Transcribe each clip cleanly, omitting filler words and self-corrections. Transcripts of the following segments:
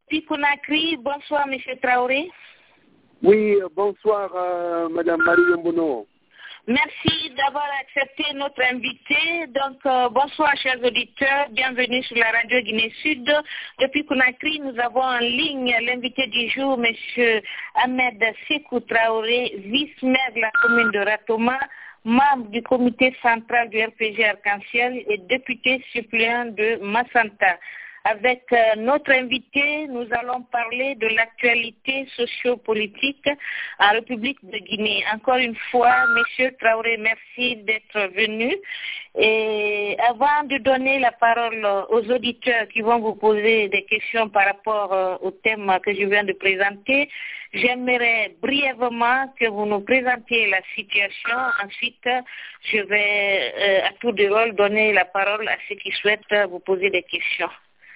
Depuis Conakry, bonsoir M. Traoré. Oui, bonsoir Madame Marie Yombono. Merci d'avoir accepté notre invité. Donc, bonsoir chers auditeurs, bienvenue sur la radio Guinée Sud. Depuis Conakry, nous avons en ligne l'invité du jour, M. Ahmed Sékou Traoré, vice-maire de la commune de Ratoma, membre du comité central du RPG Arc-en-Ciel et député suppléant de Massanta. Avec notre invité, nous allons parler de l'actualité socio-politique en République de Guinée. Encore une fois, M. Traoré, merci d'être venu. Et avant de donner la parole aux auditeurs qui vont vous poser des questions par rapport au thème que je viens de présenter, j'aimerais brièvement que vous nous présentiez la situation. Ensuite, je vais à tour de rôle donner la parole à ceux qui souhaitent vous poser des questions.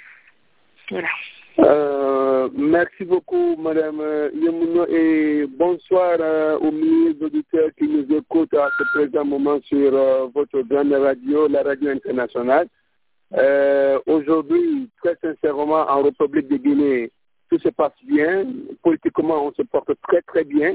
Voilà. Merci beaucoup, Madame Yemuno, et bonsoir aux milliers d'auditeurs qui nous écoutent à ce présent moment sur votre grande radio, la radio internationale. Aujourd'hui, très sincèrement, en République de Guinée, tout se passe bien. Politiquement, on se porte très, très bien.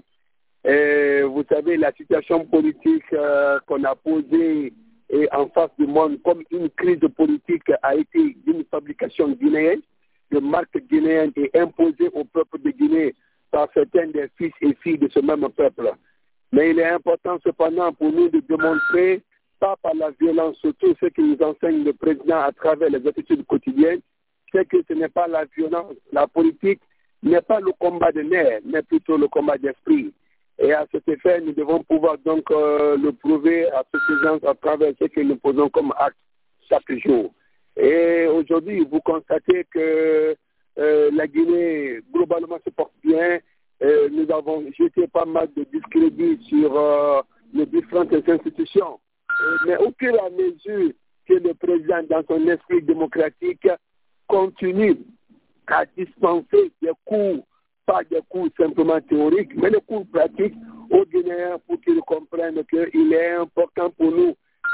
Vous savez, la situation politique qu'on a posée en face du monde comme une crise politique a été d'une fabrication guinéenne. De marque guinéenne est imposée au peuple de Guinée par certains des fils et filles de ce même peuple. Mais il est important cependant pour nous de démontrer, pas par la violence, surtout ce que nous enseigne le président à travers les attitudes quotidiennes, c'est que ce n'est pas la violence. La politique n'est pas le combat de nerfs, mais plutôt le combat d'esprit. Et à cet effet, nous devons pouvoir donc le prouver à suffisance à travers ce que nous posons comme acte chaque jour. Et aujourd'hui, vous constatez que la Guinée, globalement, se porte bien. Nous avons jeté pas mal de discrédit sur les différentes institutions. Mais au fur et à mesure que le président, dans son esprit démocratique, continue à dispenser des cours, pas des cours simplement théoriques, mais des cours pratiques aux Guinéens pour qu'ils comprennent qu'il est important pour nous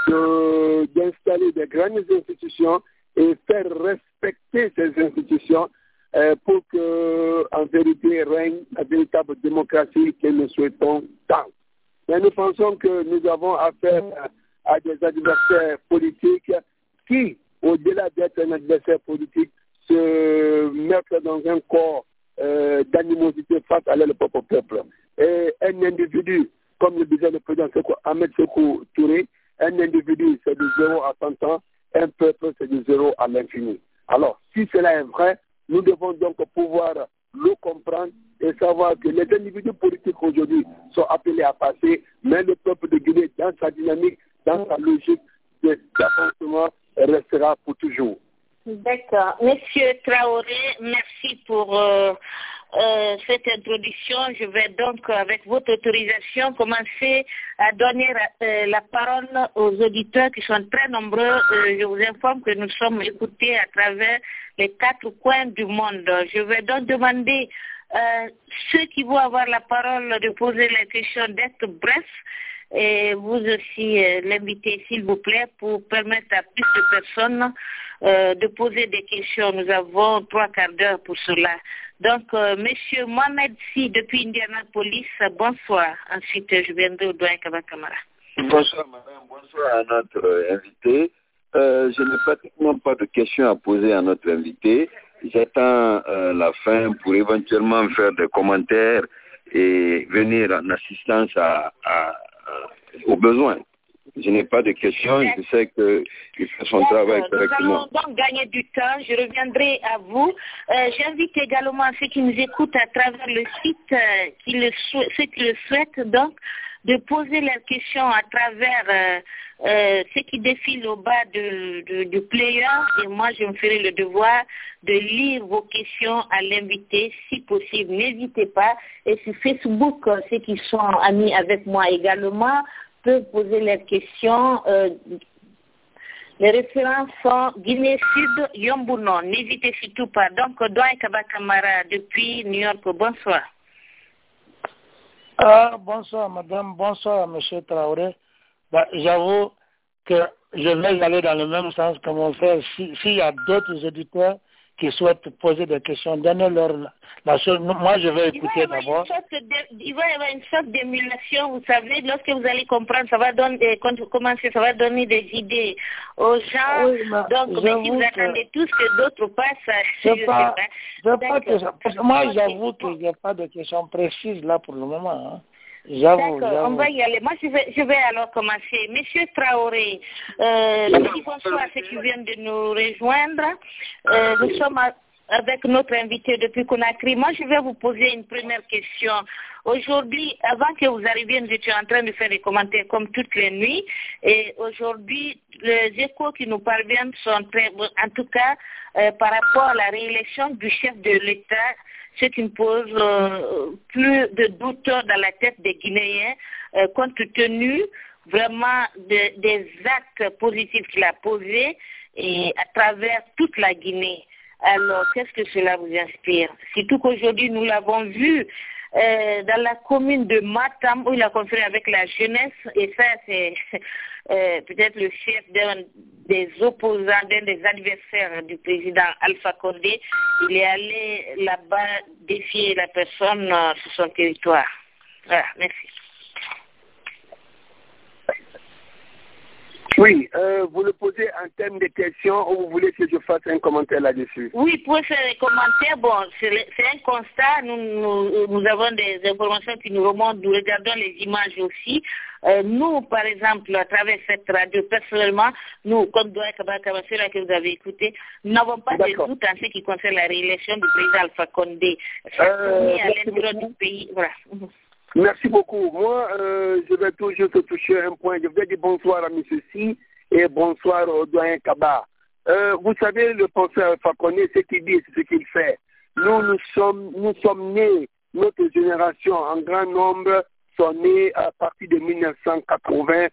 d'installer des grandes institutions et faire respecter ces institutions pour que, en vérité, règne la véritable démocratie que nous souhaitons tant. Mais nous pensons que nous avons affaire à des adversaires politiques qui, au-delà d'être un adversaire politique, se mettent dans un corps d'animosité face à leur propre peuple. Et un individu, comme le disait le président Ahmed Sékou Touré, un individu, c'est de 0 à 100 ans, un peuple, c'est de 0 à l'infini. Alors, si cela est vrai, nous devons donc pouvoir le comprendre et savoir que les individus politiques aujourd'hui sont appelés à passer, mais le peuple de Guinée, dans sa dynamique, dans sa logique d'avancement, restera pour toujours. D'accord. Monsieur Traoré, merci pour cette introduction. Je vais donc, avec votre autorisation, commencer à donner la parole aux auditeurs qui sont très nombreux. Je vous informe que nous sommes écoutés à travers les 4 coins du monde. Je vais donc demander ceux qui vont avoir la parole de poser la question d'être brefs. Et vous aussi, l'inviter, s'il vous plaît, pour permettre à plus de personnes de poser des questions. Nous avons 3 quarts d'heure pour cela. Donc, Monsieur Mohamed Si, depuis Indianapolis, bonsoir. Ensuite, je viendrai au doyen Kabakamara. Bonsoir, madame. Bonsoir à notre invité. Je n'ai pratiquement pas de questions à poser à notre invité. J'attends la fin pour éventuellement faire des commentaires et venir en assistance aux besoins. Je n'ai pas de questions, je sais qu'il fait son travail correctement. Nous allons donc gagner du temps, je reviendrai à vous. J'invite également ceux qui nous écoutent à travers le site, ceux qui le souhaitent donc, de poser leurs questions à travers ceux qui défilent au bas du player. Et moi, je me ferai le devoir de lire vos questions à l'invité, si possible. N'hésitez pas. Et sur Facebook, ceux qui sont amis avec moi également peuvent poser leurs questions. Les références sont Guinée Sud, Yombuno. N'hésitez surtout pas. Donc, Doyen Kabakamara depuis New York, bonsoir. Bonsoir, madame. Bonsoir, monsieur Traoré. J'avoue que je vais aller dans le même sens que mon frère. S'il y a d'autres auditeurs qui souhaitent poser des questions, donnez-leur la chose. Moi, je vais écouter d'abord. Il va y avoir une sorte d'émulation, vous savez, lorsque vous allez comprendre, ça va donner, ça va donner des idées aux gens. Oui, donc, mais si vous attendez tous que d'autres passent, je ne sais pas. Moi, j'avoue que je n'ai pas de questions précises là pour le moment. Hein. D'accord, on va y aller. Moi, je vais alors commencer. Monsieur Traoré, petit bonsoir à ceux qui viennent de nous rejoindre. Nous sommes avec notre invité depuis Conakry. Moi, je vais vous poser une première question. Aujourd'hui, avant que vous arriviez, nous étions en train de faire des commentaires comme toutes les nuits. Et aujourd'hui, les échos qui nous parviennent sont très bons. En tout cas, par rapport à la réélection du chef de l'État, ce qui me pose plus de doute dans la tête des Guinéens, compte tenu vraiment des actes positifs qu'il a posés et à travers toute la Guinée. Alors, qu'est-ce que cela vous inspire? Surtout qu'aujourd'hui, nous l'avons vu dans la commune de Matam, où il a conféré avec la jeunesse, et ça, c'est peut-être le chef d'un des opposants, d'un des adversaires du président Alpha Condé. Il est allé là-bas défier la personne sur son territoire. Voilà, merci. Oui, vous le posez en termes de questions ou vous voulez que je fasse un commentaire là-dessus? Oui, pour faire un commentaire, bon, c'est un constat. Nous avons des informations qui nous remontent, nous regardons les images aussi. Nous, par exemple, à travers cette radio, personnellement, nous, comme Douai Kabaka, celui que vous avez écouté, nous n'avons pas de doute en ce qui concerne la réélection du président Alpha Condé. C'est à l'intérieur du pays. Voilà. Merci beaucoup. Moi, je vais toujours te toucher un point. Je vais dire bonsoir à M. Si et bonsoir au doyen Kaba. Vous savez, le penseur Fakonné, ce qu'il dit, c'est ce qu'il fait. Nous sommes nés, notre génération en grand nombre sont nés à partir de 1980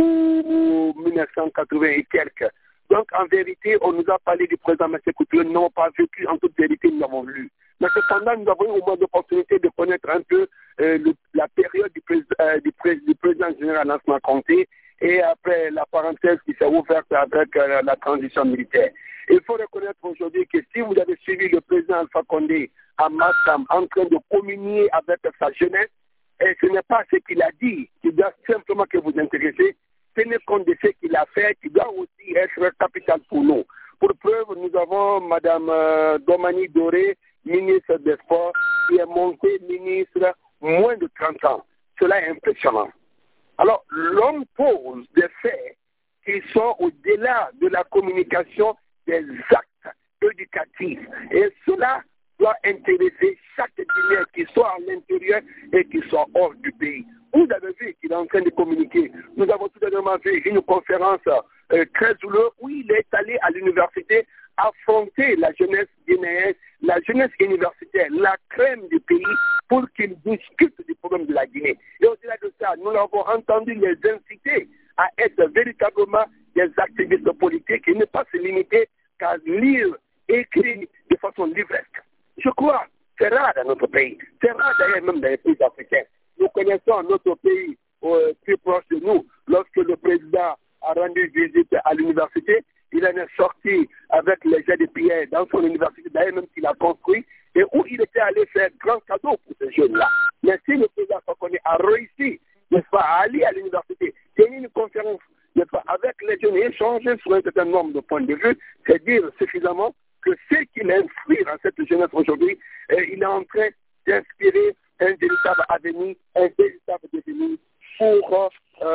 ou 1980 et quelques. Donc, en vérité, on nous a parlé du président M. Couture, nous n'avons pas vécu, en toute vérité, nous l'avons lu. Mais cependant, nous avons eu au moins l'opportunité de connaître un peu la période du président général Lansana Conté et après la parenthèse qui s'est ouverte avec la transition militaire. Il faut reconnaître aujourd'hui que si vous avez suivi le président Alpha Condé à Matam en train de communier avec sa jeunesse, et ce n'est pas ce qu'il a dit qui doit simplement que vous intéresser, tenez compte de ce qu'il a fait, qui doit aussi être capital pour nous. Pour preuve, nous avons Mme Domani Doré, ministre des Sports, qui est montée ministre moins de 30 ans. Cela est impressionnant. Alors, l'homme pose des faits qui sont au-delà de la communication des actes éducatifs. Et cela doit intéresser chaque Guinéen qui soit à l'intérieur et qui soit hors du pays. Vous avez vu qu'il est en train de communiquer. Nous avons tout dernièrement vu une conférence très douloureuse où il est allé à l'université affronter la jeunesse guinéenne, la jeunesse universitaire, la crème du pays pour qu'ils discutent du problème de la Guinée. Et au-delà de ça, nous avons entendu les inciter à être véritablement des activistes politiques et ne pas se limiter qu'à lire, écrire de façon livresque. Je crois, c'est rare dans notre pays. C'est rare d'ailleurs même dans les pays africains. Nous connaissons notre pays plus proche de nous. Lorsque le président a rendu visite à l'université, il en est sorti avec les jets de pierre dans son université, d'ailleurs même qu'il a construit, et où il était allé faire grand cadeau pour ces jeunes-là. Mais si le président Fakonde a réussi, n'est-ce pas, à aller à l'université, tenir une conférence, n'est-ce pas, avec les jeunes et échanger sur un certain nombre de points de vue, c'est dire suffisamment que ce qu'il inspire à cette jeunesse aujourd'hui, il est en train d'inspirer un véritable avenir, un véritable devenir pour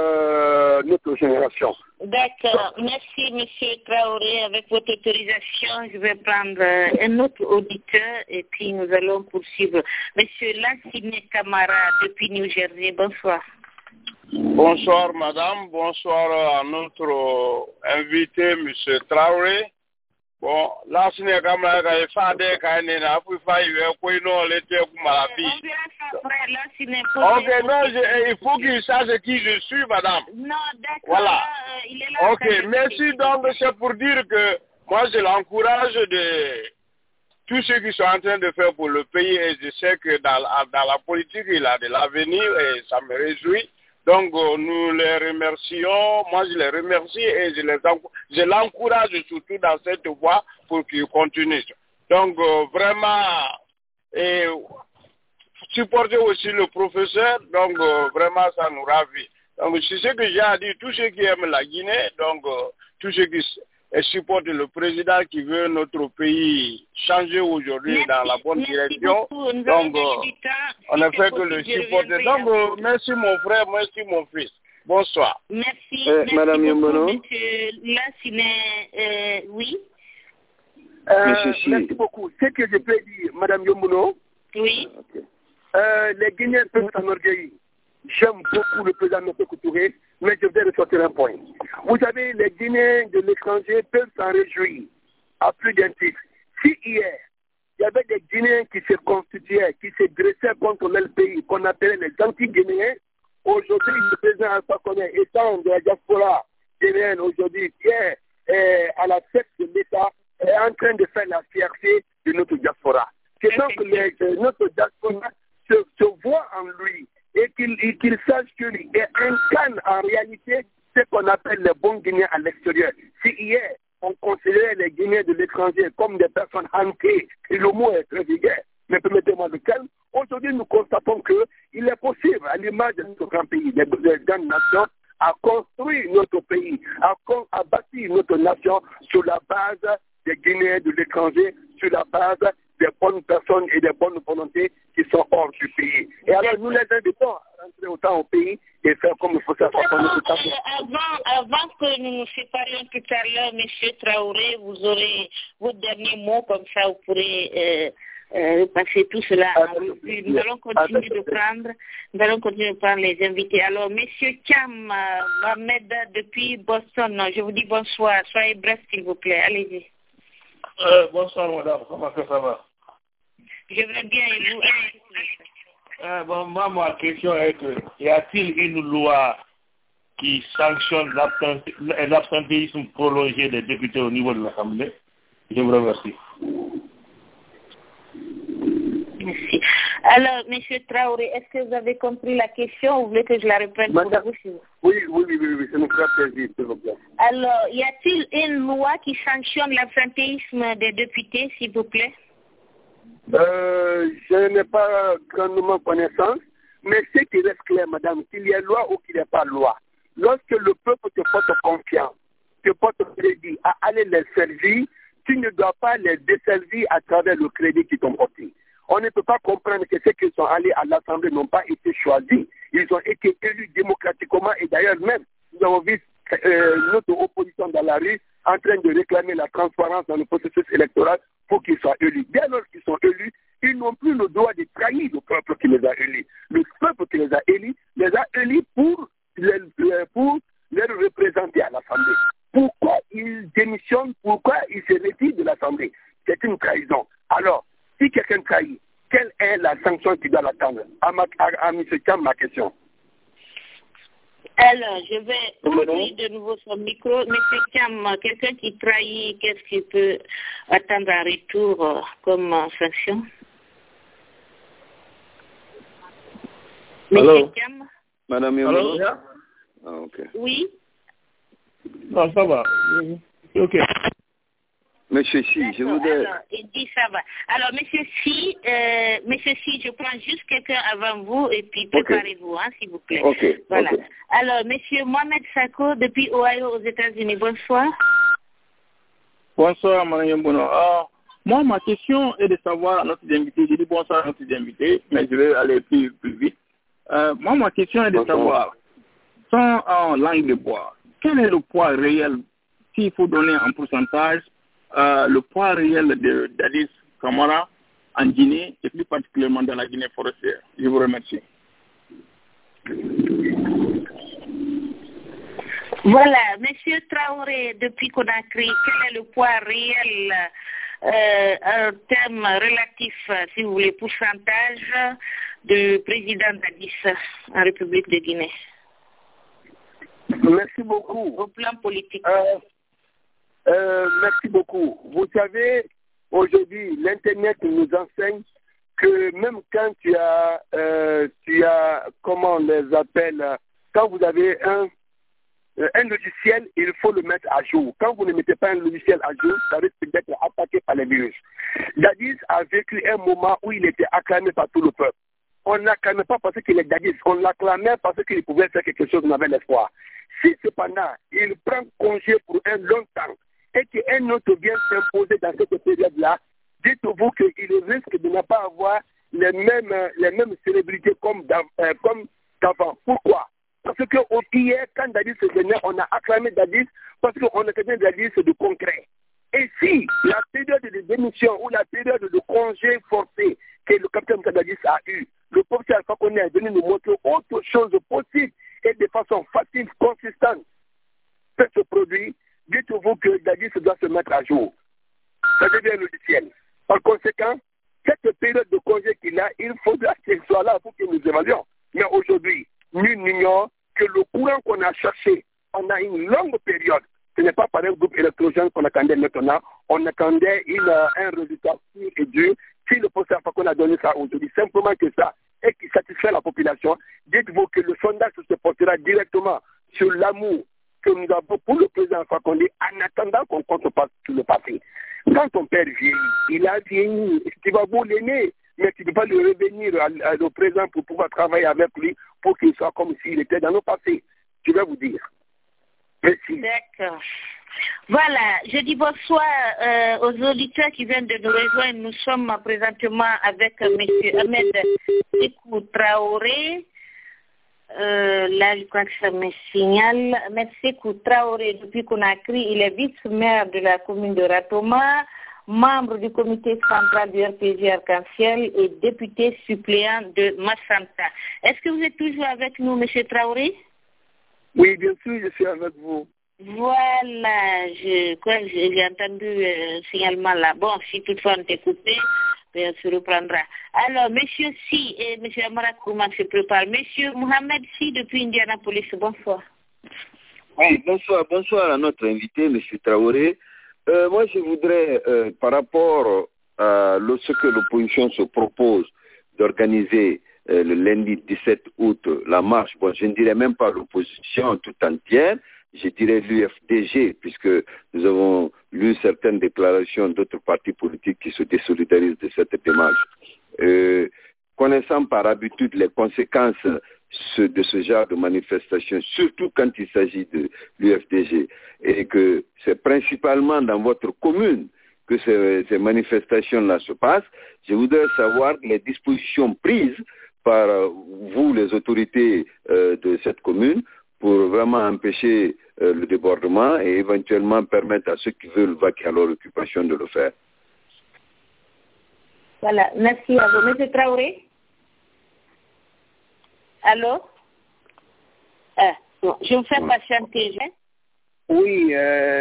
notre génération. D'accord. Merci, M. Traoré. Avec votre autorisation, je vais prendre un autre auditeur et puis nous allons poursuivre. M. Lassine Camara, depuis New Jersey, bonsoir. Bonsoir, madame. Bonsoir à notre invité, M. Traoré. Bon, Lassine Camara, il faut il faut qu'il sache qui je suis, madame. Non, d'accord. Voilà. Il est là. Ok, merci. Donc, c'est pour dire que moi, je l'encourage de tous ceux qui sont en train de faire pour le pays et je sais que dans la politique, il a de l'avenir et ça me réjouit. Donc, nous les remercions. Moi, je les remercie et je l'encourage surtout dans cette voie pour qu'ils continuent. Donc, vraiment, et supporter aussi le professeur, donc vraiment, ça nous ravit. Donc, c'est ce que j'ai à dire, tous ceux qui aiment la Guinée, donc tous ceux qui supportent le président qui veut notre pays changer aujourd'hui dans la bonne direction. Donc, on ne fait que le supporter. Donc, merci mon frère, merci mon fils. Bonsoir. Merci, Madame beaucoup, Yombono. monsieur Lassine. Oui. Merci beaucoup. Ce que je peux dire, Madame Yombono, oui. Les Guinéens peuvent s'enorgueillir. J'aime beaucoup le président M. Touré, mais je vais ressortir un point. Vous savez, les Guinéens de l'étranger peuvent s'en réjouir à plus d'un titre. Si hier, il y avait des Guinéens qui se constituaient, qui se dressaient contre leur pays, qu'on appelait les anti-Guinéens, aujourd'hui, le président Alpha Condé, étant de la diaspora guinéenne aujourd'hui, qui est à la tête de l'État, est en train de faire la fierté de notre diaspora. C'est donc que notre diaspora se voit en lui et qu'il sache qu'il incarne en réalité ce qu'on appelle les bons Guinéens à l'extérieur. Si hier, on considérait les Guinéens de l'étranger comme des personnes hantées, et le mot est très vulgaire, mais permettez-moi le calme, aujourd'hui nous constatons qu'il est possible, à l'image de notre grand pays, des grandes nations, à construire notre pays, à bâtir notre nation sur la base des Guinéens de l'étranger, sur la base des bonnes personnes et des bonnes volontés qui sont hors du pays. Et alors nous les invitons à rentrer autant au pays et faire comme il faut faire. Avant que nous nous séparions tout à l'heure, M. Traoré, vous aurez vos derniers mots, comme ça vous pourrez passer tout cela en revue. Nous allons continuer de prendre les invités. Alors, M. Cham Mohamed depuis Boston, je vous dis bonsoir. Soyez bref, s'il vous plaît. Allez-y. Bonsoir, madame. Comment ça va? Je vais bien et vous? Moi, ma question est que, y a-t-il une loi qui sanctionne l'absentéisme prolongé des députés au niveau de l'Assemblée? Je vous remercie. Merci. Alors, M. Traoré, est-ce que vous avez compris la question ou vous voulez que je la reprenne pour vous? Oui, ça nous fera plaisir, s'il vous plaît. Alors, y a-t-il une loi qui sanctionne l'absentéisme des députés, s'il vous plaît? Je n'ai pas grandement connaissance, mais ce qui reste clair, madame, qu'il y ait loi ou qu'il n'y ait pas loi, lorsque le peuple te porte confiance, te porte crédit à aller les servir, tu ne dois pas les desservir à travers le crédit qu'ils t'ont porté. On ne peut pas comprendre que ceux qui sont allés à l'Assemblée n'ont pas été choisis. Ils ont été élus démocratiquement et d'ailleurs même, nous avons vu notre opposition dans la rue en train de réclamer la transparence dans le processus électoral pour qu'ils soient élus. Dès lors qu'ils sont élus, ils n'ont plus le droit de trahir le peuple qui les a élus. Le peuple qui les a élus pour les représenter à l'Assemblée. Pourquoi ils démissionnent, pourquoi ils se retirent de l'Assemblée? C'est une trahison. Alors, si quelqu'un trahit, quelle est la sanction qui doit l'attendre? À M. Cham, ma question. Alors, je vais ouvrir de nouveau son micro. M. Cham, quelqu'un qui trahit, qu'est-ce qu'il peut attendre en retour comme sanction? M. Cham? Madame Yombono? Ah, ok. Oui? Non, ça va. Ok. Monsieur Si, je voudrais... Alors, il dit ça va. Alors, Monsieur Si, je prends juste quelqu'un avant vous et puis préparez-vous, hein, s'il vous plaît. Ok. Voilà. Okay. Alors, Monsieur Mohamed Sako, depuis Ohio, aux États-Unis, bonsoir. Bonsoir, Mme Yombono. Moi, ma question est de savoir à notre invité, je dis bonsoir à notre invité, mais je vais aller plus vite. Moi, ma question est de savoir, sans en langue de bois, quel est le poids réel, s'il faut donner en pourcentage, le poids réel d'Adis Camara en Guinée et plus particulièrement dans la Guinée forestière? Je vous remercie. Voilà, Monsieur Traoré, depuis Conakry, quel est le poids réel en termes relatifs, si vous voulez, pourcentage de président d'Addis en République de Guinée? Merci beaucoup. Au plan politique. Merci beaucoup. Vous savez, aujourd'hui, l'Internet nous enseigne que même quand tu as comment on les appelle, quand vous avez un logiciel, il faut le mettre à jour. Quand vous ne mettez pas un logiciel à jour, ça risque d'être attaqué par les virus. Dadis a vécu un moment où il était acclamé par tout le peuple. On ne l'acclamait pas parce qu'il est Dadis, on l'acclamait parce qu'il pouvait faire quelque chose, on avait l'espoir. Si cependant, il prend congé pour un long temps et qu'un autre vient s'imposer dans cette période-là, dites-vous qu'il risque de ne pas avoir les mêmes célébrités comme d'avant. Pourquoi? Parce que hier, quand Dadis venait, on a acclamé Dadis parce qu'on a besoin Dadis de concret. Et si la période de démission ou la période de congé forcé que le capitaine Dadis a eu, le professeur Alpha Condé est venu nous montrer autre chose possible et de façon facile, consistante, peut se produire, dites-vous que Dadis doit se mettre à jour. Ça devient logiciel. Par conséquent, cette période de congé qu'il a, il faudra qu'il soit là pour que nous évaluions. Mais aujourd'hui, nul n'ignore que le courant qu'on a cherché, on a une longue période. Ce n'est pas par un groupe électrogène qu'on attendait maintenant. On attendait un résultat pur et dur. Si le professeur Fakon a donné ça aujourd'hui, simplement que ça, et qui satisfait la population, dites-vous que le sondage se portera directement sur l'amour que nous avons pour le président Fakonde en attendant qu'on compte pas sur le passé. Quand ton père vieillit, il a vieilli, tu vas beau l'aimer, mais tu ne peux pas le revenir au présent pour pouvoir travailler avec lui pour qu'il soit comme s'il était dans le passé. Je vais vous dire. Merci. D'accord. Voilà, je dis bonsoir aux auditeurs qui viennent de nous rejoindre. Nous sommes présentement avec M. Ahmed Sékou Traoré. Là, je crois que ça me signale. Ahmed Sékou Traoré, depuis Conakry, il est vice-maire de la commune de Ratoma, membre du comité central du RPG Arc-en-Ciel et député suppléant de Massanta. Est-ce que vous êtes toujours avec nous, M. Traoré? Oui, bien sûr, je suis avec vous. Voilà, je crois que j'ai entendu un signalement là. Bon, si toutefois on t'est coupé, on se reprendra. Alors, monsieur Si et monsieur Amara Kouman se préparent. Monsieur Mohamed Si depuis Indianapolis, bonsoir. Oui, bonsoir à notre invité, monsieur Traoré. Moi, je voudrais, par rapport à ce que l'opposition se propose d'organiser le lundi 17 août, la marche, bon, je ne dirais même pas l'opposition tout entière, je dirais l'UFDG, puisque nous avons lu certaines déclarations d'autres partis politiques qui se désolidarisent de cette démarche. Connaissant par habitude les conséquences de ce genre de manifestation, surtout quand il s'agit de l'UFDG, et que c'est principalement dans votre commune que ces manifestations-là se passent, je voudrais savoir les dispositions prises par vous, les autorités de cette commune, pour vraiment empêcher le débordement et éventuellement permettre à ceux qui veulent vaquer à leur occupation de le faire. Voilà, merci à vous. Monsieur Traoré? Allô? Bon, je vous fais patienter. Oui,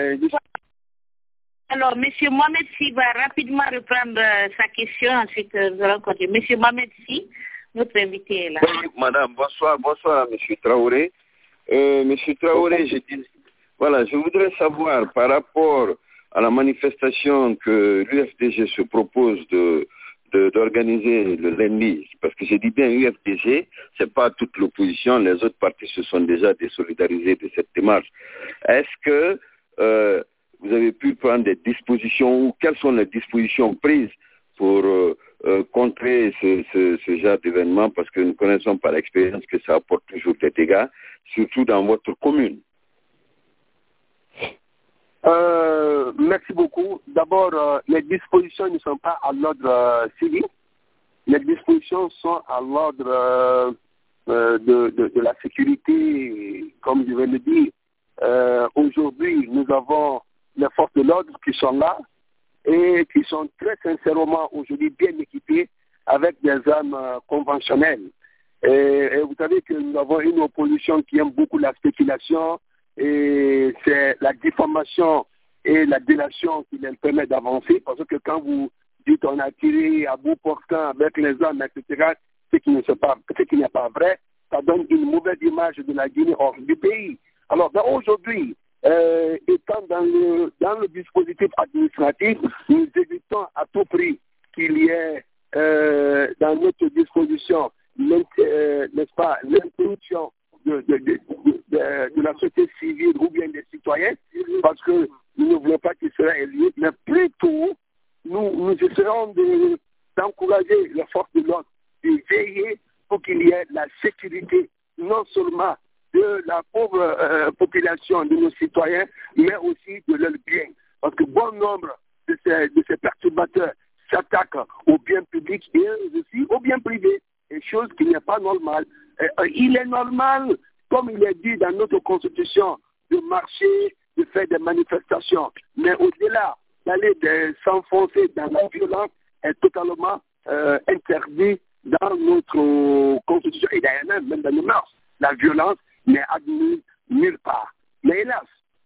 Alors, monsieur Mohamed Si va rapidement reprendre sa question, ensuite nous allons continuer. Monsieur Mohamed Si, notre invité est là. Oui, madame, bonsoir, monsieur Traoré. Monsieur Traoré, je voudrais savoir par rapport à la manifestation que l'UFDG se propose d'organiser le lundi, parce que je dis bien UFDG, c'est pas toute l'opposition, les autres partis se sont déjà désolidarisés de cette démarche. Est-ce que vous avez pu prendre des dispositions ou quelles sont les dispositions prises pour contrer ce genre d'événement, parce que nous connaissons par expérience que ça apporte toujours des dégâts, surtout dans votre commune. Merci beaucoup. D'abord, les dispositions ne sont pas à l'ordre civil. Les dispositions sont à l'ordre de la sécurité, comme je viens de dire. Aujourd'hui, nous avons les forces de l'ordre qui sont là et qui sont très sincèrement aujourd'hui bien équipées avec des armes conventionnelles. Et vous savez que nous avons une opposition qui aime beaucoup la spéculation et c'est la diffamation et la délation qui leur permet d'avancer, parce que quand vous dites on a tiré à bout portant avec les armes, etc., ce qui n'est pas vrai, ça donne une mauvaise image de la Guinée hors du pays. Alors aujourd'hui, étant dans le dispositif administratif, nous évitons à tout prix qu'il y ait dans notre disposition, n'est-ce pas, l'interruption de la société civile ou bien des citoyens, parce que nous ne voulons pas qu'il soit élu, mais plutôt nous essaierons d'encourager les forces de l'ordre, de veiller pour qu'il y ait la sécurité, non seulement de la pauvre population, de nos citoyens, mais aussi de leurs biens. Parce que bon nombre de ces perturbateurs s'attaquent au bien public et aussi au bien privé, et chose qui n'est pas normale. Il est normal, comme il est dit dans notre constitution, de marcher, de faire des manifestations, mais au-delà d'aller s'enfoncer dans la violence est totalement interdit dans notre constitution et d'ailleurs même dans nos mœurs. La violence n'est admise nulle part. Mais hélas,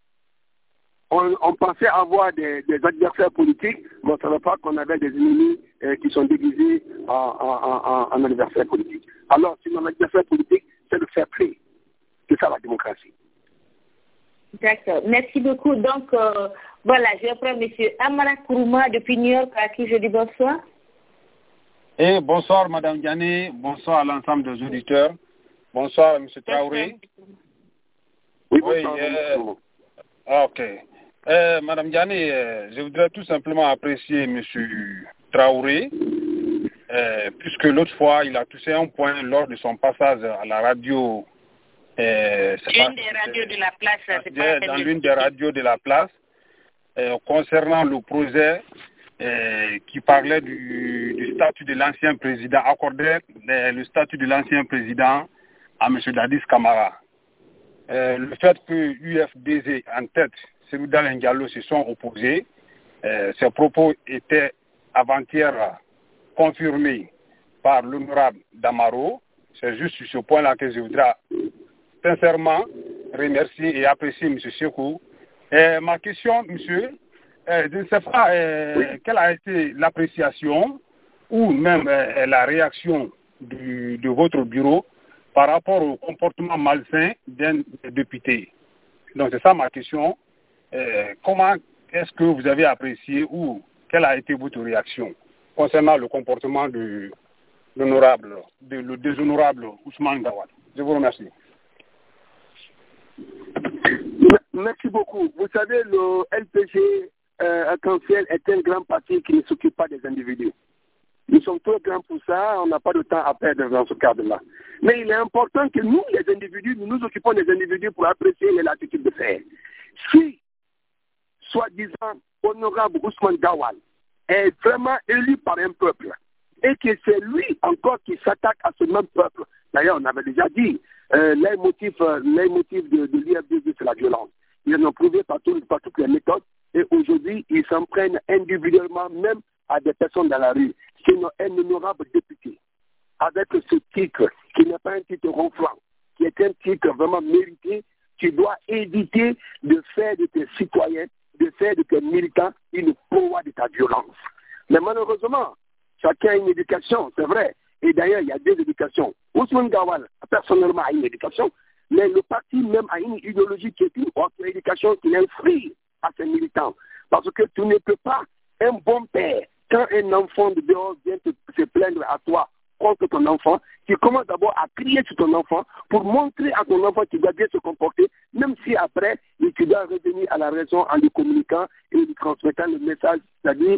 on pensait avoir des adversaires politiques, mais on ne savait pas qu'on avait des ennemis qui sont déguisés en adversaires politiques. Alors, si mon adversaire politique, c'est le fair play. C'est ça la démocratie. D'accord. Merci beaucoup. Donc, voilà, je reprends M. Amara Kourouma depuis New York, à qui je dis bonsoir. Et bonsoir, Mme Diané. Bonsoir à l'ensemble des auditeurs. Bonsoir, M. Traoré. Oui, bonsoir. Ok. Mme Diané, je voudrais tout simplement apprécier M. Traoré, puisque l'autre fois, il a touché un point lors de son passage à la radio. Une des radios de la place. Dans l'une des radios de la place, concernant le projet qui parlait du statut de l'ancien président, accordait le statut de l'ancien président à M. Dadis Camara. Le fait que l'UFDG en tête, Selouda Diallo se sont opposés, ces propos étaient avant-hier confirmés par l'honorable Damaro. C'est juste sur ce point-là que je voudrais sincèrement remercier et apprécier M. Sekou. Ma question, monsieur, je ne sais pas quelle a été l'appréciation ou même la réaction de votre bureau par rapport au comportement malsain d'un député. Donc c'est ça ma question. Comment est-ce que vous avez apprécié ou quelle a été votre réaction concernant le comportement de le déshonorable Ousmane Gawal? Je vous remercie. Merci beaucoup. Vous savez, le LPG Arc-en-Ciel est un grand parti qui ne s'occupe pas des individus. Nous sommes trop grands pour ça, on n'a pas de temps à perdre dans ce cadre-là. Mais il est important que nous, les individus, nous nous occupons des individus pour apprécier les latitudes de faire. Si, soi-disant, honorable Ousmane Gawal est vraiment élu par un peuple et que c'est lui encore qui s'attaque à ce même peuple, d'ailleurs, on avait déjà dit, les motifs de l'UFDG, c'est la violence. Ils en ont prouvé par toutes les méthodes et aujourd'hui, ils s'en prennent individuellement même à des personnes dans la rue. C'est un honorable député avec ce titre, qui n'est pas un titre ronflant, qui est un titre vraiment mérité, tu dois éviter de faire de tes citoyens, de faire de tes militants une proie de ta violence. Mais malheureusement, chacun a une éducation, c'est vrai. Et d'ailleurs, il y a deux éducations. Ousmane Gawal, personnellement, a une éducation, mais le parti même a une idéologie qui est une autre éducation qui l'inflige à ses militants. Parce que tu ne peux pas, un bon père, quand un enfant de dehors vient se plaindre à toi contre ton enfant, tu commences d'abord à crier sur ton enfant pour montrer à ton enfant qu'il doit bien se comporter, même si après, tu dois revenir à la raison en lui communiquant et lui transmettant le message, c'est-à-dire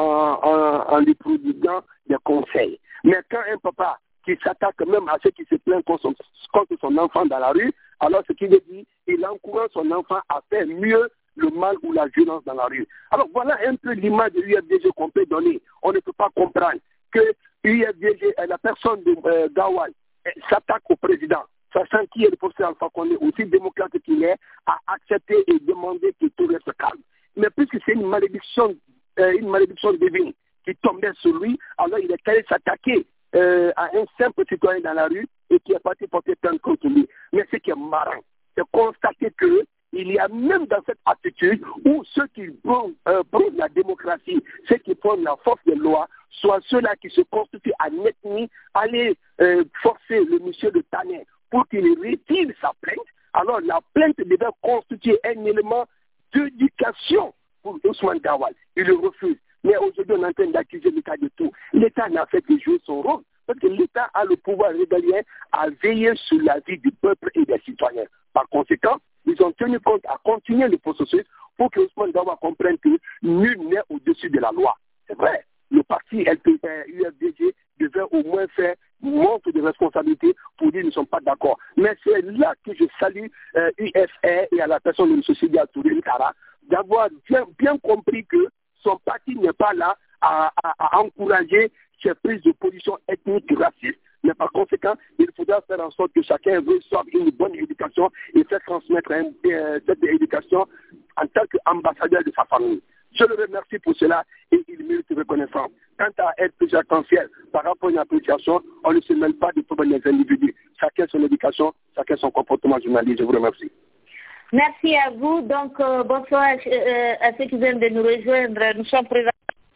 en lui prodiguant des conseils. Mais quand un papa qui s'attaque même à ceux qui se plaignent contre son enfant dans la rue, alors ce qu'il veut dire, il encourage son enfant à faire mieux le mal ou la violence dans la rue. Alors voilà un peu l'image de l'UFDG qu'on peut donner. On ne peut pas comprendre que l'UFDG, la personne de Gawal, s'attaque au président, sachant qu'il est le professeur Alpha Condé, aussi démocrate qu'il est, à accepter et demander que tout reste calme. Mais puisque c'est une malédiction divine qui tombait sur lui, alors il est allé s'attaquer à un simple citoyen dans la rue et qui est parti porter plainte contre lui. Mais ce qui est marrant, c'est constater que il y a même dans cette attitude où ceux qui prônent la démocratie, ceux qui prônent la force de loi, soit ceux-là qui se constituent en ethnie, aller forcer le monsieur de Tanet pour qu'il retire sa plainte. Alors la plainte devait constituer un élément d'éducation pour Ousmane Gawal. Il le refuse. Mais aujourd'hui, on est en train d'accuser l'État de tout. L'État n'a fait que jouer son rôle. Parce que l'État a le pouvoir régalien à veiller sur la vie du peuple et des citoyens. Par conséquent, ils ont tenu compte à continuer le processus pour que Ousmane Daouda comprenne que nul n'est au-dessus de la loi. C'est vrai, le parti UFDG devait au moins faire montre de responsabilité pour dire qu'ils ne sont pas d'accord. Mais c'est là que je salue UFR et à la personne de M. Sidi Touré Kara d'avoir bien compris que son parti n'est pas là à encourager ces prises de position ethniques racistes, mais par conséquent, il faudra faire en sorte que chacun reçoive une bonne éducation et faire transmettre cette éducation en tant qu'ambassadeur de sa famille. Je le remercie pour cela et il mérite reconnaissance. Quant à être plus arc-en-ciel par rapport à une appréciation, on ne se mêle pas des problèmes des individus. Chacun son éducation, chacun son comportement journalier. Je vous remercie. Merci à vous. Donc, bonsoir à ceux qui viennent de nous rejoindre. Nous sommes présents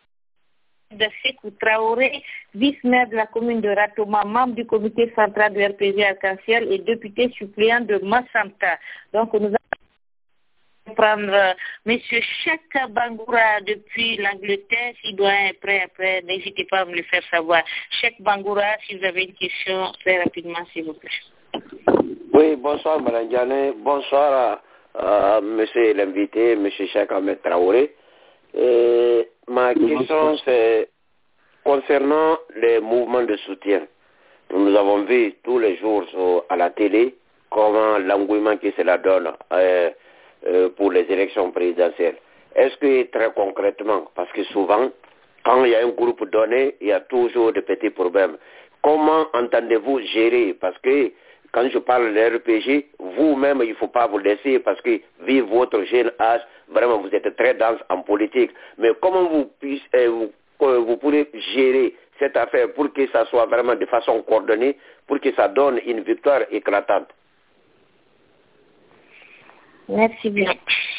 de Sékou Traoré, vice-maire de la commune de Ratoma, membre du comité central du RPG Arc-en-Ciel et député suppléant de Massanta. Donc, nous allons prendre M. Cheikh Bangoura depuis l'Angleterre. S'il doit être prêt après, n'hésitez pas à me le faire savoir. Cheikh Bangoura, si vous avez une question, très rapidement, s'il vous plaît. Oui, bonsoir, Mme Diané. Bonsoir à monsieur l'invité, M. Cheikh Ahmed Traoré. Ma question, c'est concernant les mouvements de soutien. Nous avons vu tous les jours à la télé comment l'engouement que cela donne pour les élections présidentielles. Est-ce que très concrètement, parce que souvent, quand il y a un groupe donné, il y a toujours des petits problèmes. Comment entendez-vous gérer? Parce que quand je parle de RPG, vous-même, il ne faut pas vous laisser parce que, vu votre jeune âge, vraiment, vous êtes très dense en politique. Mais comment vous pourrez gérer cette affaire pour que ça soit vraiment de façon coordonnée, pour que ça donne une victoire éclatante? Merci bien.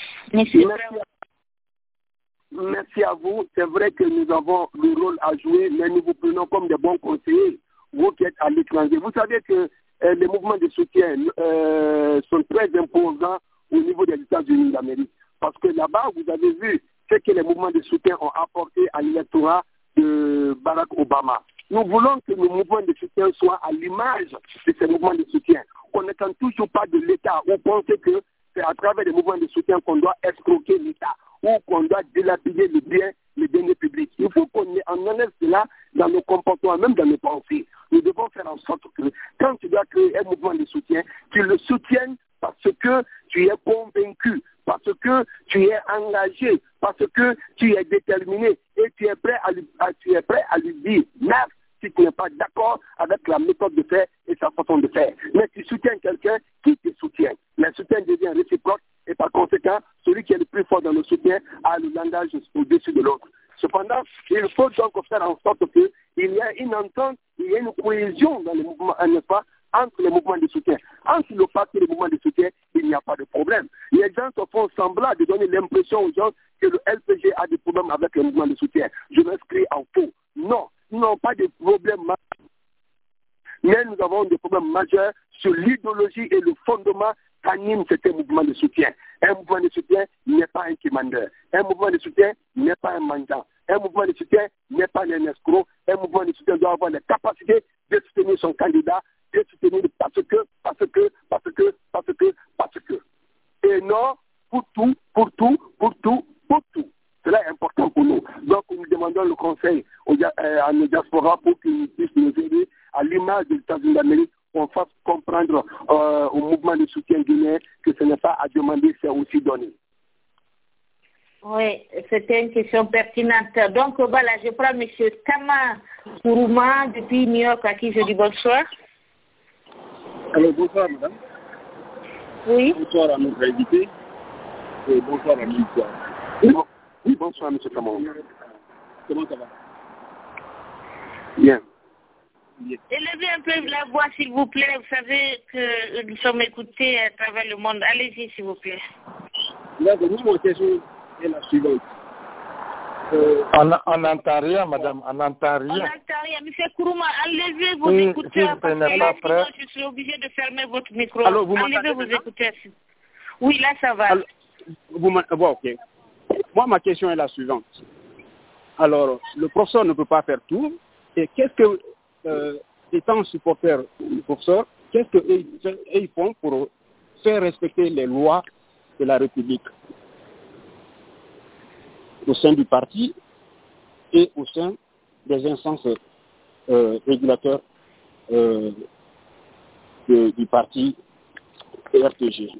Merci à vous. C'est vrai que nous avons le rôle à jouer, mais nous vous prenons comme des bons conseillers, vous qui êtes à l'étranger. Vous savez que les mouvements de soutien sont très imposants au niveau des États-Unis d'Amérique. Parce que là-bas, vous avez vu ce que les mouvements de soutien ont apporté à l'électorat de Barack Obama. Nous voulons que nos mouvements de soutien soient à l'image de ces mouvements de soutien. On n'attend toujours pas de l'État. On pense que c'est à travers les mouvements de soutien qu'on doit escroquer l'État ou qu'on doit dilapider les biens publics. Il faut qu'on enlève cela dans nos comportements, même dans nos pensées. Nous devons faire en sorte que quand tu dois créer un mouvement de soutien, tu le soutiennes parce que tu es convaincu, parce que tu es engagé, parce que tu es déterminé et tu es prêt à lui dire neuf si tu n'es pas d'accord avec la méthode de faire et sa façon de faire. Mais tu soutiens quelqu'un qui te soutient. Le soutien devient réciproque et par conséquent, celui qui est le plus fort dans le soutien a le langage au-dessus de l'autre. Cependant, il faut donc faire en sorte qu'il y ait une entente, il y ait une cohésion dans les mouvements, n'est-ce pas, entre les mouvements de soutien. Entre le parti et les mouvements de soutien, il n'y a pas de problème. Les gens se font semblant de donner l'impression aux gens que le LPG a des problèmes avec les mouvements de soutien. Je m'inscris en faux. Non, nous n'avons pas de problème majeur. Mais nous avons des problèmes majeurs sur l'idéologie et le fondement qu'anime certains mouvements de soutien. Un mouvement de soutien n'est pas un commandeur. Un mouvement de soutien n'est pas un mendiant. Un mouvement de soutien n'est pas un escroc. Un mouvement de soutien doit avoir la capacité de soutenir son candidat, de soutenir parce que. Et non, pour tout. Cela est important pour nous. Donc, nous demandons le conseil à nos diasporas pour qu'ils puissent nous aider à l'image des États-Unis d'Amérique, qu'on fasse comprendre au mouvement de soutien guinéen que ce n'est pas à demander, c'est aussi donner. Oui, c'était une question pertinente. Donc, voilà, je prends M. Kama Kourouma depuis New York, à qui je dis bonsoir. Alors, bonsoir, madame. Oui. Bonsoir à notre invité et bonsoir à l'histoire. Oui, bonsoir, M. Kamon. Comment ça va? Bien. Élevez un peu la voix, s'il vous plaît. Vous savez que nous sommes écoutés à travers le monde. Allez-y, s'il vous plaît. Là, ma question est la suivante. On n'entend rien, madame. On n'entend rien. On n'entend rien. Monsieur Kourouma, enlevez vos écouteurs. Si vous n'êtes pas prêt. Je suis obligé de fermer votre micro. Alors, vous enlevez vos écouteurs. Oui, là, ça va. Alors, bon, ok. Moi, ma question est la suivante. Alors, le professeur ne peut pas faire tout. Et qu'est-ce que étant supporters du professeur, qu'est-ce qu'ils font pour faire respecter les lois de la République au sein du parti et au sein des instances régulateurs du parti RPG.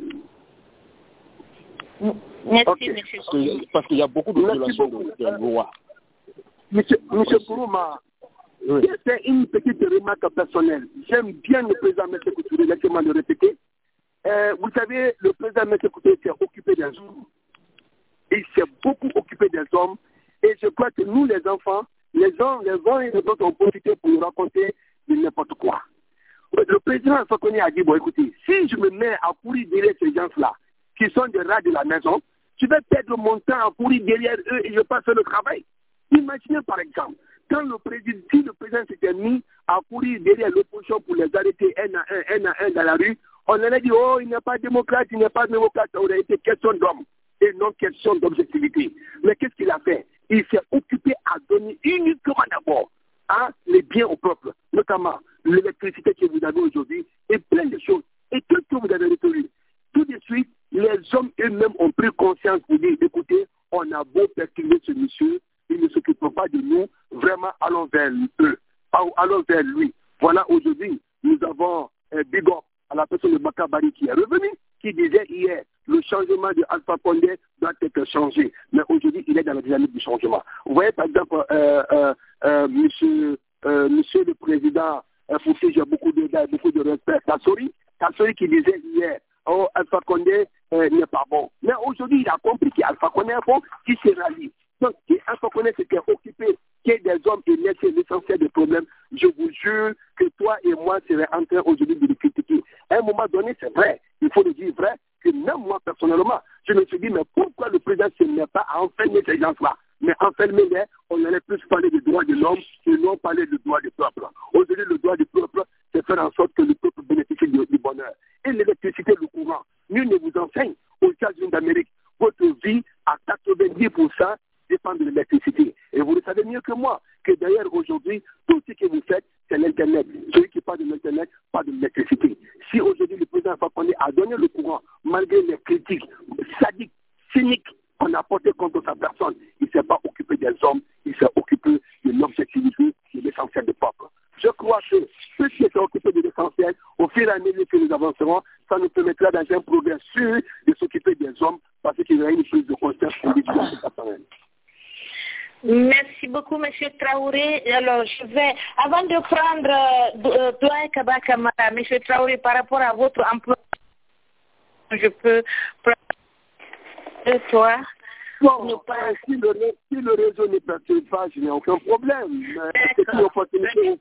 Merci, Okay. monsieur. Parce qu'il y a beaucoup de violations de lois. Monsieur Kourouma, c'est une petite remarque personnelle. J'aime bien le président M. Coutouré, laissez-moi le répéter. Vous savez, le président M. Coutouré s'est occupé des hommes. Il s'est beaucoup occupé des hommes. Et je crois que nous, les enfants, les uns et les autres ont profité pour nous raconter de n'importe quoi. Le président Alpha Condé a dit, bon écoutez, si je me mets à courir derrière ces gens-là, qui sont des rats de la maison, je vais perdre mon temps à courir derrière eux et je ne vais pas faire le travail. Imaginez par exemple, quand si le président s'était mis à courir derrière l'opposition pour les arrêter un à un dans la rue, on allait dire, oh, il n'est pas démocrate, il n'est pas démocrate, ça aurait été question d'homme et non question d'objectivité. Mais qu'est-ce qu'il a fait? Il s'est occupé à donner uniquement d'abord les biens au peuple, notamment l'électricité que vous avez aujourd'hui et plein de choses. Et tout ce que vous avez retenu, tout de suite, les hommes eux-mêmes ont pris conscience pour dire, écoutez, on a beau perturber ce monsieur, il ne s'occupe pas de nous, vraiment allons vers eux, allons vers lui. Voilà, aujourd'hui, nous avons Big Up à la personne de Bakabari qui est revenu, qui disait hier, le changement de Alpha Condé doit être changé. Mais aujourd'hui, il est dans la dynamique du changement. Vous voyez, par exemple, monsieur le Président, pour qui j'ai beaucoup de respect, Kassori qui disait hier, oh, Alpha Condé n'est pas bon. Mais aujourd'hui, il a compris qu'Alpha Condé est bon, qui se rallie. Donc, si Alpha Condé s'était occupé qu'il y ait des hommes et laisser l'essentiel des problèmes, je vous jure que toi et moi serions en train aujourd'hui de le critiquer. À un moment donné, c'est vrai, il faut le dire vrai, que même moi personnellement, je me suis dit, mais pourquoi le président ne se met pas à enfermer ces gens-là? Mais enfermer-les, on allait plus parler des droits de l'homme et non parler du droit du peuple. Aujourd'hui, le droit du peuple, c'est faire en sorte que le peuple bénéficie du bonheur. Et l'électricité, le courant, nul ne vous enseigne aux États-Unis d'Amérique. Votre vie, à 90%, dépend de l'électricité. Et vous le savez mieux que moi, que d'ailleurs aujourd'hui, tout ce que vous faites, c'est l'Internet. Celui qui parle de l'Internet, parle de l'électricité. Si aujourd'hui le président Fakonde a donné le courant, malgré les critiques sadiques, cyniques qu'on a portées contre sa personne, il ne s'est pas occupé des hommes, il s'est occupé de l'objectivité et de l'essentiel du peuple. Je crois que ceux qui étaient occupés de l'essentiel, au fur et à mesure que nous avancerons, ça nous permettra dans un progrès sûr de s'occuper des hommes parce qu'il y aura une prise de conscience individuelle. Merci beaucoup, M. Traoré. Alors, je vais, avant de prendre Doyen Kaba Kamara, M. Traoré, par rapport à votre emploi, je peux prendre toi. Bon, si le réseau ne perturbe pas, je n'ai aucun problème. C'est une opportunité.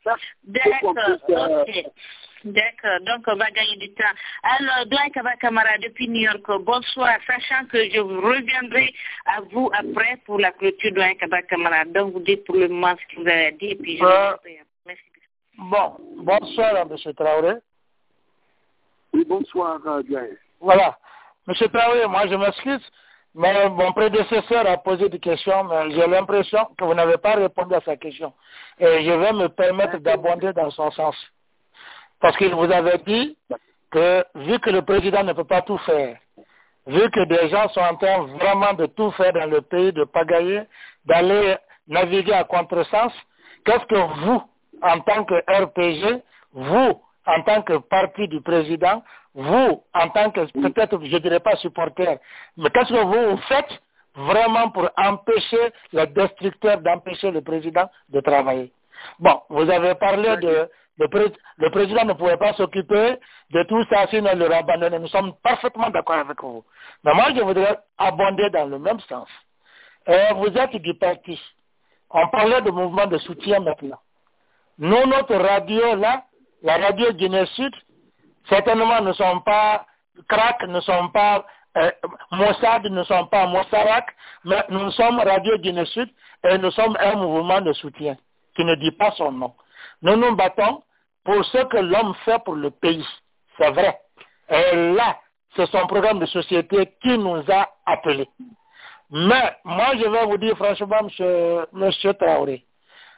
D'accord, donc on va gagner du temps. Alors, Doyen Kaba Kamara, depuis New York, bonsoir, sachant que je reviendrai à vous après pour la clôture, Doyen Kaba Kamara. Donc, vous dites pour le moment ce que vous avez dit, et puis je reviendrai. Merci. Bon, bonsoir à M. Traoré. Oui, bonsoir, Doyen. Voilà. M. Traoré, moi je m'excuse, mais mon prédécesseur a posé des questions, mais j'ai l'impression que vous n'avez pas répondu à sa question. Et je vais me permettre d'abonder dans son sens. Parce qu'il vous avait dit que, vu que le président ne peut pas tout faire, vu que des gens sont en train vraiment de tout faire dans le pays, de pagailler, d'aller naviguer à contresens, qu'est-ce que vous, en tant que RPG, vous, en tant que parti du président, vous, en tant que, peut-être, je ne dirais pas supporter, mais qu'est-ce que vous faites vraiment pour empêcher les destructeurs d'empêcher le président de travailler? Bon, vous avez parlé de... Le président ne pouvait pas s'occuper de tout ça, sinon il l'aurait abandonné. Nous sommes parfaitement d'accord avec vous. Mais moi, je voudrais abonder dans le même sens. Vous êtes du parti. On parlait de mouvement de soutien maintenant. Nous, notre radio là, la radio Guinée Sud, certainement ne sont pas CRAC, ne sont pas Mossad, ne sont pas Mossarak, mais nous sommes Radio Guinée Sud et nous sommes un mouvement de soutien qui ne dit pas son nom. Nous nous battons pour ce que l'homme fait pour le pays. C'est vrai. Et là, c'est son programme de société qui nous a appelés. Mais moi, je vais vous dire franchement, monsieur Traoré,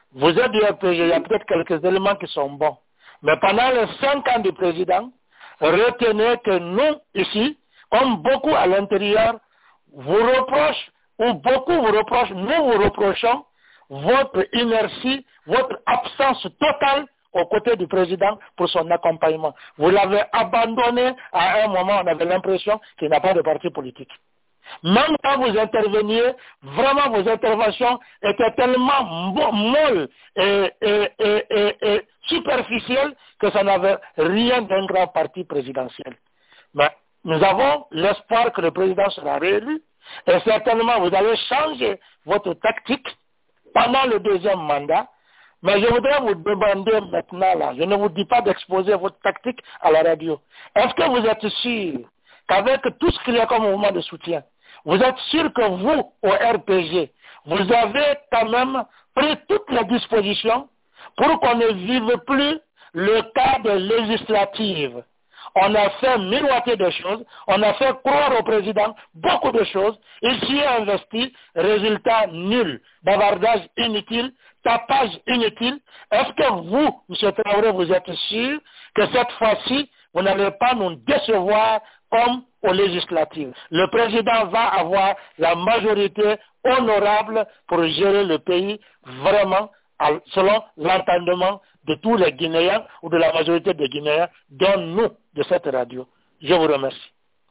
Vous êtes du RPG, il y a peut-être quelques éléments qui sont bons. Mais pendant les 5 ans du président, retenez que nous, ici, comme beaucoup à l'intérieur, vous reprochent, ou beaucoup vous reprochent, nous vous reprochons votre inertie, votre absence totale aux côtés du président pour son accompagnement. Vous l'avez abandonné à un moment, on avait l'impression qu'il n'a pas de parti politique. Même quand vous interveniez, vraiment vos interventions étaient tellement molles et superficielles que ça n'avait rien d'un grand parti présidentiel. Mais nous avons l'espoir que le président sera réélu et certainement vous allez changer votre tactique pendant le deuxième mandat. Mais je voudrais vous demander maintenant, là, je ne vous dis pas d'exposer votre tactique à la radio. Est-ce que vous êtes sûr qu'avec tout ce qu'il y a comme mouvement de soutien, vous êtes sûr que vous, au RPG, vous avez quand même pris toutes les dispositions pour qu'on ne vive plus le cas des législatives? On a fait miroiter des choses, on a fait croire au président beaucoup de choses, il s'y est investi, résultat nul, bavardage inutile, tapage inutile. Est-ce que vous, M. Traoré, vous êtes sûr que cette fois-ci, vous n'allez pas nous décevoir comme aux législatives? Le président va avoir la majorité honorable pour gérer le pays vraiment selon l'entendement de tous les Guinéens ou de la majorité des Guinéens, dont nous, de cette radio. Je vous remercie.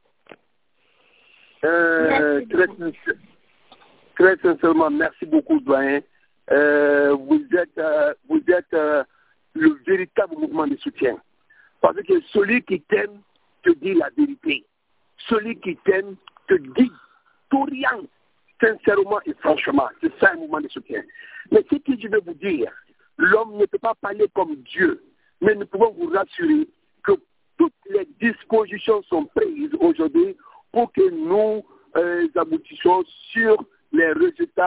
Très sincèrement, merci beaucoup, doyen. Vous êtes le véritable mouvement de soutien. Parce que celui qui t'aime te dit la vérité. Celui qui t'aime te dit, t'oriente sincèrement et franchement. C'est ça un mouvement de soutien. Mais ce que je vais vous dire, l'homme ne peut pas parler comme Dieu. Mais nous pouvons vous rassurer que toutes les dispositions sont prises aujourd'hui pour que nous aboutissions sur les résultats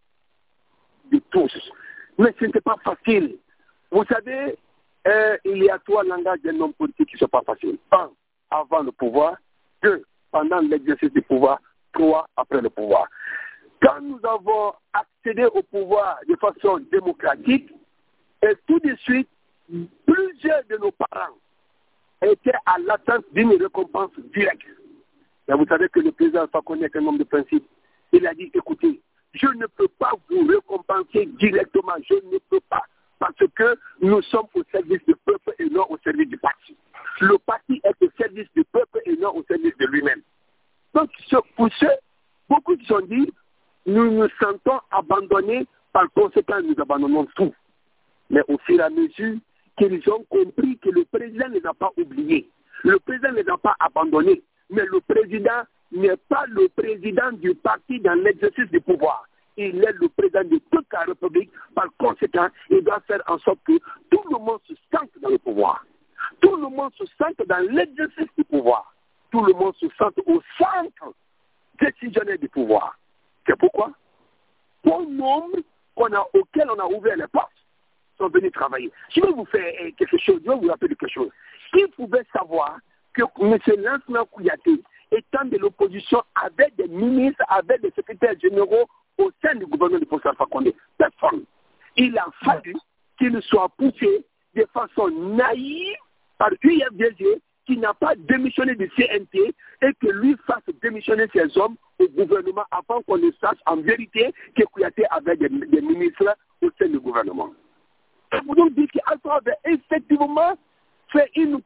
de tous. Mais ce n'est pas facile. Vous savez, il y a 3 langages d'un homme politique qui ne sont pas faciles. 1, avant le pouvoir. 2, pendant l'exercice du pouvoir. 3, après le pouvoir. Quand nous avons accédé au pouvoir de façon démocratique, et tout de suite, plusieurs de nos parents étaient à l'attente d'une récompense directe. Et vous savez que le président Fakonde est un homme de principe. Il a dit, écoutez, je ne peux pas vous récompenser directement, je ne peux pas, parce que nous sommes au service du peuple et non au service du parti. Le parti est au service du peuple et non au service de lui-même. Donc, pour ceux, beaucoup qui sont dit, nous nous sentons abandonnés, par conséquent, nous abandonnons tout. Mais au fur et à mesure qu'ils ont compris que le président ne les a pas oubliés, le président ne les a pas abandonnés, mais le président n'est pas le président du parti dans l'exercice du pouvoir. Il est le président de toute la République. Par conséquent, il doit faire en sorte que tout le monde se sente dans le pouvoir. Tout le monde se sente dans l'exercice du pouvoir. Tout le monde se sente au centre décisionnel du pouvoir. C'est pourquoi bon nombre auxquels on a ouvert les portes sont venus travailler. Je vais vous faire quelque chose, je vais vous rappeler quelque chose. S'ils pouvaient savoir que M. Lansana Kouyaté, étant de l'opposition, avait des ministres, avait des secrétaires généraux au sein du gouvernement de Professeur Fakonde, personne. Il a fallu qu'il soit poussé de façon naïve par UFDG qui n'a pas démissionné du CNT et que lui fasse démissionner ses hommes au gouvernement avant qu'on ne sache en vérité que Kouyaté avait des ministres au sein du gouvernement. Et vous donc dites qu'Alpha avait effectivement fait il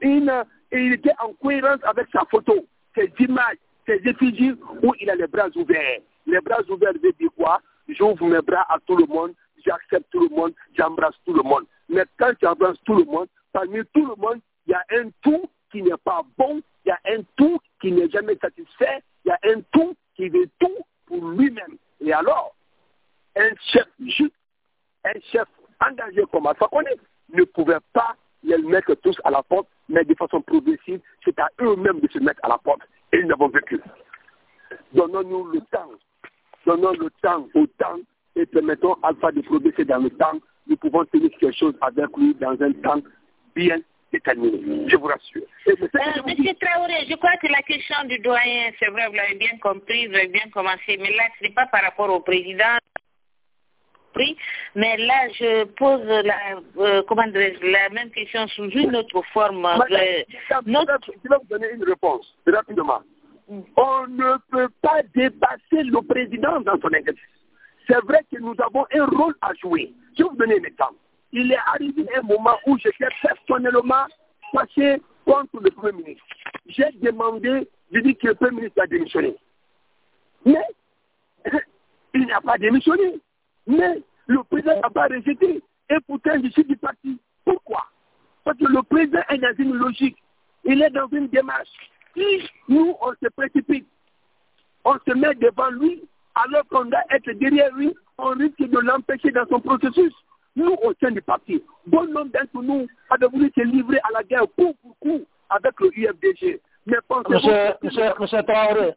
était en cohérence avec sa photo, ses images, ses effigies où il a les bras ouverts. Les bras ouverts veut dire quoi? J'ouvre mes bras à tout le monde, j'accepte tout le monde, j'embrasse tout le monde. Mais quand tu embrasses tout le monde, parmi tout le monde, il y a un tout qui n'est pas bon, il y a un tout qui n'est jamais satisfait, il y a un tout qui veut tout pour lui-même. Et alors, un chef juste, un chef engagé comme Alpha Condé ne pouvait pas les mettre tous à la porte, mais de façon progressive, c'est à eux-mêmes de se mettre à la porte. Et ils n'avons vécu. Donnons-nous le temps. Donnons le temps au temps et permettons Alpha de progresser dans le temps. Nous pouvons tenir quelque chose avec lui dans un temps bien déterminé. Je vous rassure. Monsieur Traoré, je crois que la question du doyen, c'est vrai, vous l'avez bien compris, vous avez bien commencé, mais là, ce n'est pas par rapport au président. compris. Mais là, je pose la même question sous une autre forme. Je vais vous donner une réponse rapidement. On ne peut pas dépasser le président dans son exercice. C'est vrai que nous avons un rôle à jouer. Je vais vous donner un exemple. Il est arrivé un moment où j'étais personnellement fâché contre le Premier ministre. J'ai demandé, je dis que le Premier ministre a démissionné. Mais il n'a pas démissionné. Mais le président n'a pas rejeté. Et pourtant, je suis du parti. Pourquoi? Parce que le président est dans une logique. Il est dans une démarche. Si nous, on se précipite, on se met devant lui, alors qu'on doit être derrière lui, on risque de l'empêcher dans son processus. Nous, au sein du parti, bon nombre d'entre nous avaient voulu se livrer à la guerre coup pour coup avec le UFDG. Mais Monsieur Traoré,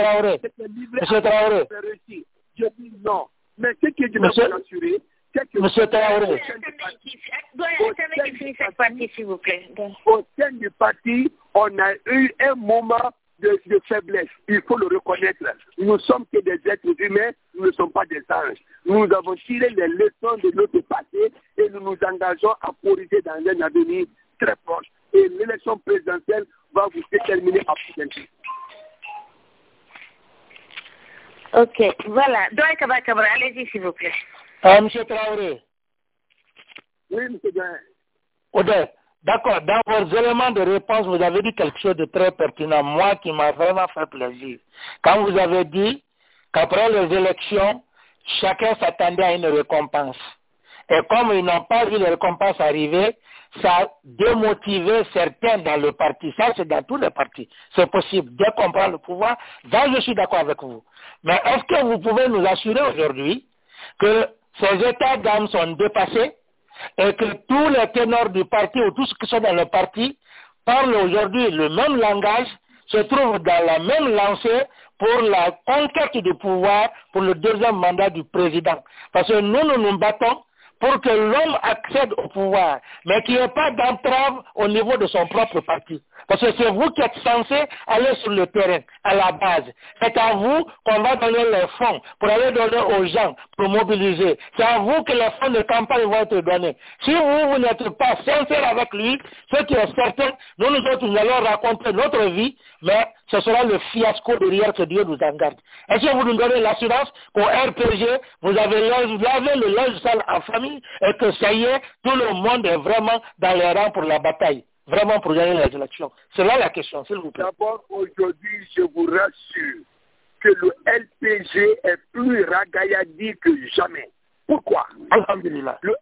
je dis non. Mais ce que je veux vous assurer, c'est que Monsieur Traoré, au sein du parti, on a eu un moment de faiblesse. Il faut le reconnaître. Nous ne sommes que des êtres humains, nous ne sommes pas des anges. Nous avons tiré les leçons de notre passé et nous nous engageons à corriger dans un avenir très proche. Et l'élection présidentielle va vous déterminer à plus d'un. Ok, voilà. Doy Kabakabra, allez-y s'il vous plaît. Monsieur Traoré. Oui, monsieur Gain. Odé, d'accord. Dans vos éléments de réponse, vous avez dit quelque chose de très pertinent, moi qui m'a vraiment fait plaisir. Quand vous avez dit qu'après les élections, chacun s'attendait à une récompense. Et comme ils n'ont pas vu les récompenses arriver, ça a démotivé certains dans le parti. Ça, c'est dans tous les partis. C'est possible. Dès qu'on prend le pouvoir, là, je suis d'accord avec vous. Mais est-ce que vous pouvez nous assurer aujourd'hui que ces états d'âme sont dépassés et que tous les ténors du parti ou tous ceux qui sont dans le parti parlent aujourd'hui le même langage, se trouvent dans la même lancée pour la conquête du pouvoir pour le deuxième mandat du président. Parce que nous nous battons pour que l'homme accède au pouvoir, mais qu'il n'y ait pas d'entrave au niveau de son propre parti. Parce que c'est vous qui êtes censé aller sur le terrain, à la base. C'est à vous qu'on va donner les fonds pour aller donner aux gens, pour mobiliser. C'est à vous que les fonds de campagne vont être donnés. Si vous n'êtes pas sincère avec lui, ce qui est certain, nous autres, nous allons raconter notre vie, mais ce sera le fiasco derrière que Dieu nous en garde. Est-ce que vous nous donnez l'assurance qu'au RPG, vous avez lavé le linge sale en famille et que ça y est, tout le monde est vraiment dans les rangs pour la bataille? Vraiment pour gagner les élections. C'est là la question, s'il vous plaît. D'abord, aujourd'hui, je vous rassure que le LPG est plus ragaillardi que jamais. Pourquoi? Alhamdulillah. Le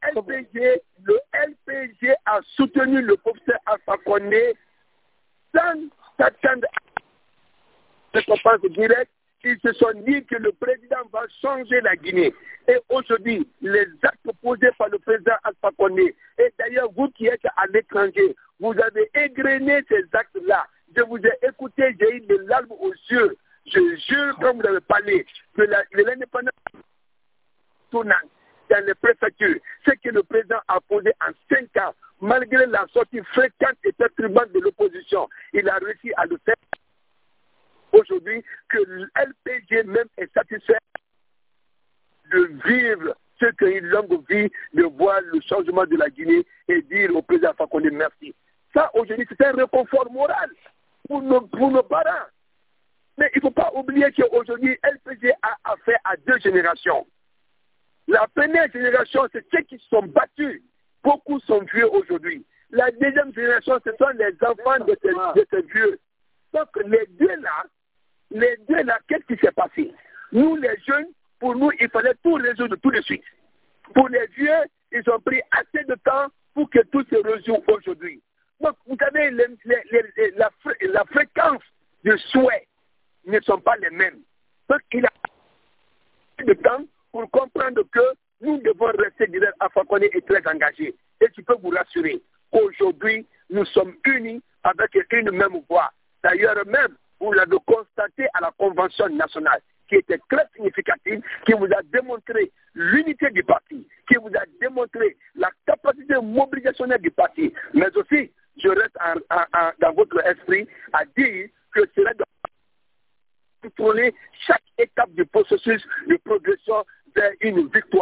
LPG a soutenu le professeur Alpha Condé sans s'attendre à la récompense directe. Ils se sont dit que le président va changer la Guinée. Et aujourd'hui, les actes posés par le président Alpha Condé, et d'ailleurs vous qui êtes à l'étranger, vous avez égrené ces actes-là. Je vous ai écouté, j'ai eu des larmes aux yeux. Je jure, comme vous avez parlé, que l'indépendance tournante dans les préfectures, ce que le président a posé en 5 ans, malgré la sortie fréquente et perturbante de l'opposition, il a réussi à le faire. Aujourd'hui, que l'LPG même est satisfait de vivre ce qu'une longue vie, de voir le changement de la Guinée et dire au président Fakonde merci. Ça, aujourd'hui, c'est un réconfort moral pour nos parents. Mais il ne faut pas oublier qu'aujourd'hui, LPG a affaire à 2 générations. La première génération, c'est ceux qui sont battus. Beaucoup sont vieux aujourd'hui. La deuxième génération, ce sont les enfants de ces vieux. Donc, les deux là, qu'est-ce qui s'est passé? Nous, les jeunes, pour nous, il fallait tout résoudre tout de suite. Pour les vieux, ils ont pris assez de temps pour que tout se résolve aujourd'hui. Donc, vous savez, la fréquence de souhaits ne sont pas les mêmes. Donc, il a assez de temps pour comprendre que nous devons rester direct à Fakonde est très engagé. Et je peux vous rassurer qu'aujourd'hui, nous sommes unis avec une même voix. D'ailleurs, même, vous l'avez constaté à la Convention nationale, qui était très significative, qui vous a démontré l'unité du parti, qui vous a démontré la capacité mobilisationnelle du parti. Mais aussi, je reste dans votre esprit à dire que cela doit contrôler chaque étape du processus de progression vers une victoire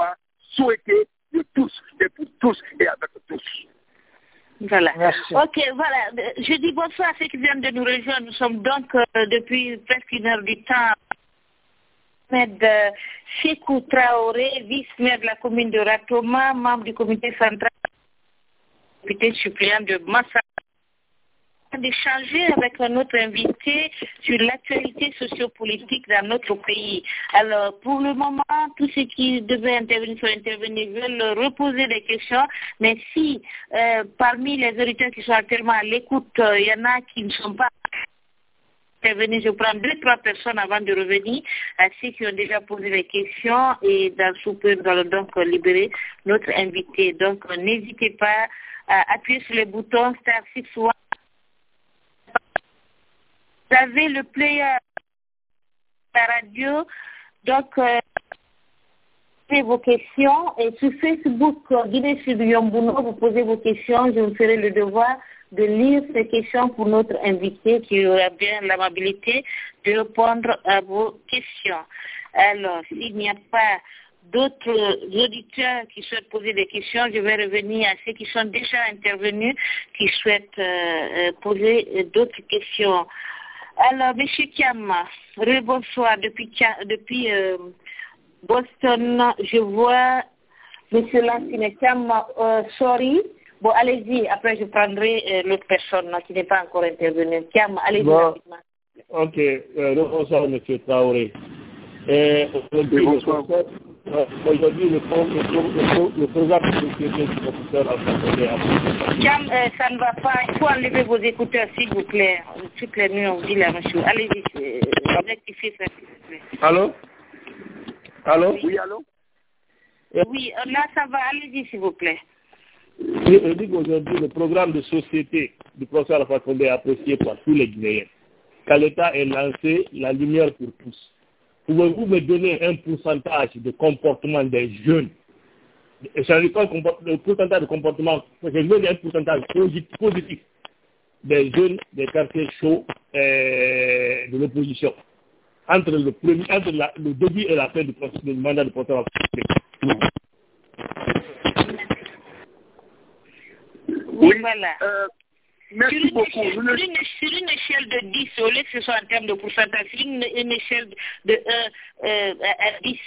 souhaité de tous et pour tous et avec tous. Voilà. Merci. Ok, voilà. Je dis bonsoir à ceux qui viennent de nous rejoindre. Nous sommes donc depuis presque 1 heure du temps. Ahmed Sékou Traoré, vice-maire de la commune de Ratoma, membre du comité central, député suppléant de Massa, d'échanger avec notre invité sur l'actualité sociopolitique dans notre pays. Alors, pour le moment, tous ceux qui devaient intervenir sont intervenus, veulent reposer des questions, mais si parmi les auditeurs qui sont actuellement à l'écoute, il y en a qui ne sont pas intervenus, je prends 2-3 personnes avant de revenir à ceux qui ont déjà posé des questions et dans sous peu, nous allons donc libérer notre invité. Donc, n'hésitez pas à appuyer sur le bouton star 61. Vous avez le player de la radio, donc posez vos questions. Et sur Facebook, Guinée Sud Yombuno, vous posez vos questions. Je vous ferai le devoir de lire ces questions pour notre invité qui aura bien l'amabilité de répondre à vos questions. Alors, s'il n'y a pas d'autres auditeurs qui souhaitent poser des questions, je vais revenir à ceux qui sont déjà intervenus, qui souhaitent poser d'autres questions. Alors, M. Kiam, bonsoir. Depuis Boston, je vois M. Lansine Kiam, sorry. Bon, allez-y, après je prendrai l'autre personne qui n'est pas encore intervenue. Kiam, allez-y rapidement. Ok, bonsoir M. Traoré. Bonsoir. Aujourd'hui, le programme de société du professeur Kiam, ça ne va pas. Il faut enlever vos écouteurs, s'il vous plaît. Toutes les nuits, on dit la même chose. Allez-y, rectifiez ça, s'il vous plaît. Allô? Allô? Oui, allô? Oui, là, ça va. Allez-y, s'il vous plaît. Je dis qu'aujourd'hui, le programme de société du professeur Alpha Condé est apprécié par tous les Guinéens. Quand l'État est lancé, la lumière pour tous. Pouvez-vous me donner un pourcentage de comportement des jeunes? Je dis pas le pourcentage de comportement, parce que je veux dire un pourcentage positif des jeunes des quartiers chauds de l'opposition. Entre le début et la fin du mandat du professeur Alpha Condé. Oui, voilà. Merci beaucoup. Sur une échelle de 10, au lieu que ce soit en termes de pourcentage, sur une échelle de 1 à 10,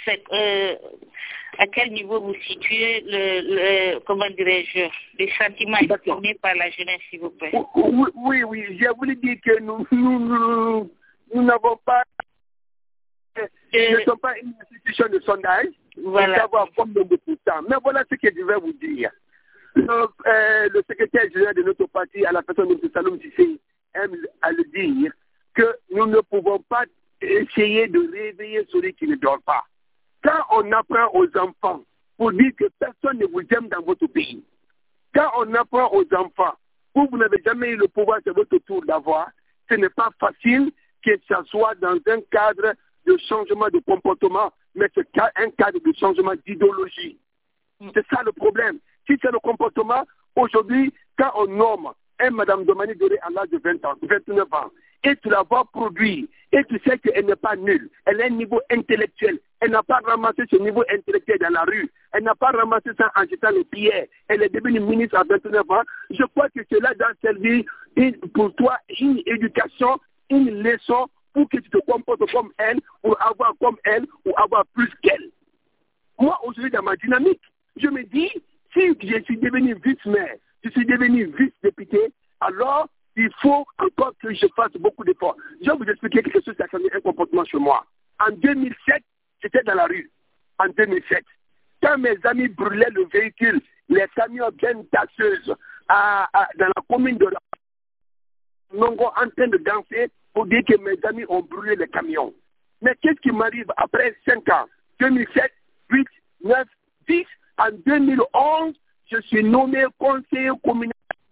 à quel niveau vous situez comment dirais-je, les sentiments exprimés par la jeunesse, s'il vous plaît? Oui. Je voulais dire que nous n'avons pas, nous ne sommes pas une institution de sondage. Voilà. Nous savons combien de pourcents. Mais voilà ce que je vais vous dire. Donc, le secrétaire général de notre parti, à la personne de M. Saloum Cissé, aime à le dire que nous ne pouvons pas essayer de réveiller celui qui ne dort pas. Quand on apprend aux enfants pour dire que personne ne vous aime dans votre pays, quand on apprend aux enfants que vous n'avez jamais eu le pouvoir de votre tour d'avoir, ce n'est pas facile que ça soit dans un cadre de changement de comportement, mais c'est un cadre de changement d'idéologie. C'est ça le problème. Si c'est le comportement, aujourd'hui, quand on nomme un Mme Domani Doré à l'âge de 20 ans, 29 ans, et tu la vois produire, et tu sais qu'elle n'est pas nulle, elle a un niveau intellectuel, elle n'a pas ramassé ce niveau intellectuel dans la rue, elle n'a pas ramassé ça en jetant les pierres, elle est devenue ministre à 29 ans, je crois que cela doit servir pour toi une éducation, une leçon pour que tu te comportes comme elle, pour avoir comme elle, ou avoir plus qu'elle. Moi, aujourd'hui, dans ma dynamique, je me dis, si je suis devenu vice-maire, je suis devenu vice-député, alors il faut encore que je fasse beaucoup d'efforts. Je vais vous expliquer quelque chose qui a changé un comportement chez moi. En 2007, j'étais dans la rue. En 2007, quand mes amis brûlaient le véhicule, les camions bien taxeuses dans la commune de Nongo en train de danser pour dire que mes amis ont brûlé les camions. Mais qu'est-ce qui m'arrive après 5 ans? 2007, 8, 9, 10. En 2011, je suis nommé conseiller communal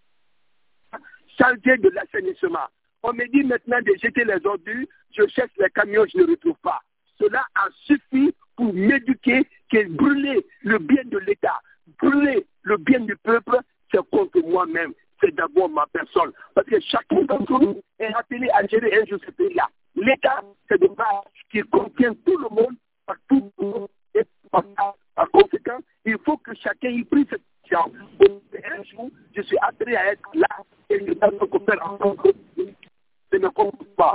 chargé de l'assainissement. On me dit maintenant de jeter les ordures, je cherche les camions, je ne retrouve pas. Cela a suffi pour m'éduquer que brûler le bien de l'État, brûler le bien du peuple, c'est contre moi-même. C'est d'abord ma personne. Parce que chacun d'entre nous est appelé à gérer un jour ce pays-là. L'État, c'est de base qui contient tout le monde, par tout le monde, et conséquent, il faut que chacun y prenne cette décision. Un jour, je suis appelé à être là et je dois me faire en tant que je ne comprends pas.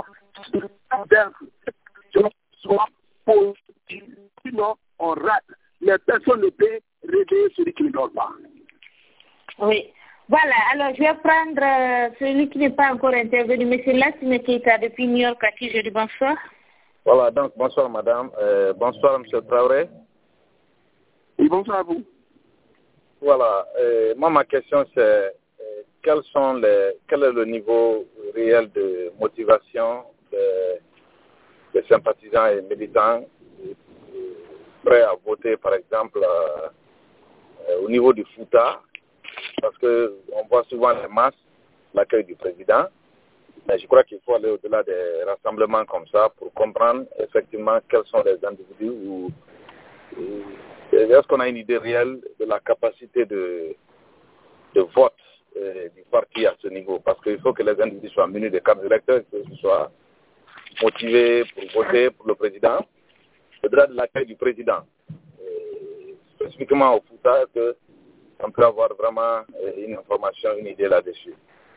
Sinon, on rate. Les personnes ne peuvent réveiller celui qui ne dort pas. Oui. Voilà, alors je vais prendre celui qui n'est pas encore intervenu, M. Lassine Keita depuis New York, à qui je dis bonsoir. Voilà, donc bonsoir madame, bonsoir M. Traoré. Oui, bonsoir à vous. Voilà, moi ma question c'est quel est le niveau réel de motivation des sympathisants et militants prêts à voter par exemple au niveau du Fouta, parce qu'on voit souvent les masses, l'accueil du président. Mais je crois qu'il faut aller au-delà des rassemblements comme ça pour comprendre effectivement quels sont les individus est-ce qu'on a une idée réelle de la capacité de vote du parti à ce niveau. Parce qu'il faut que les individus soient munis de cartes d'électeurs, qu'ils soient motivés pour voter pour le président. Au-delà de l'accueil du président, spécifiquement au Fouta, qu'on peut avoir vraiment une information, une idée là-dessus.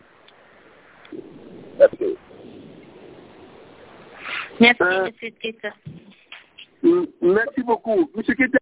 Merci. Merci, M. Keita. Merci beaucoup. M. Keita,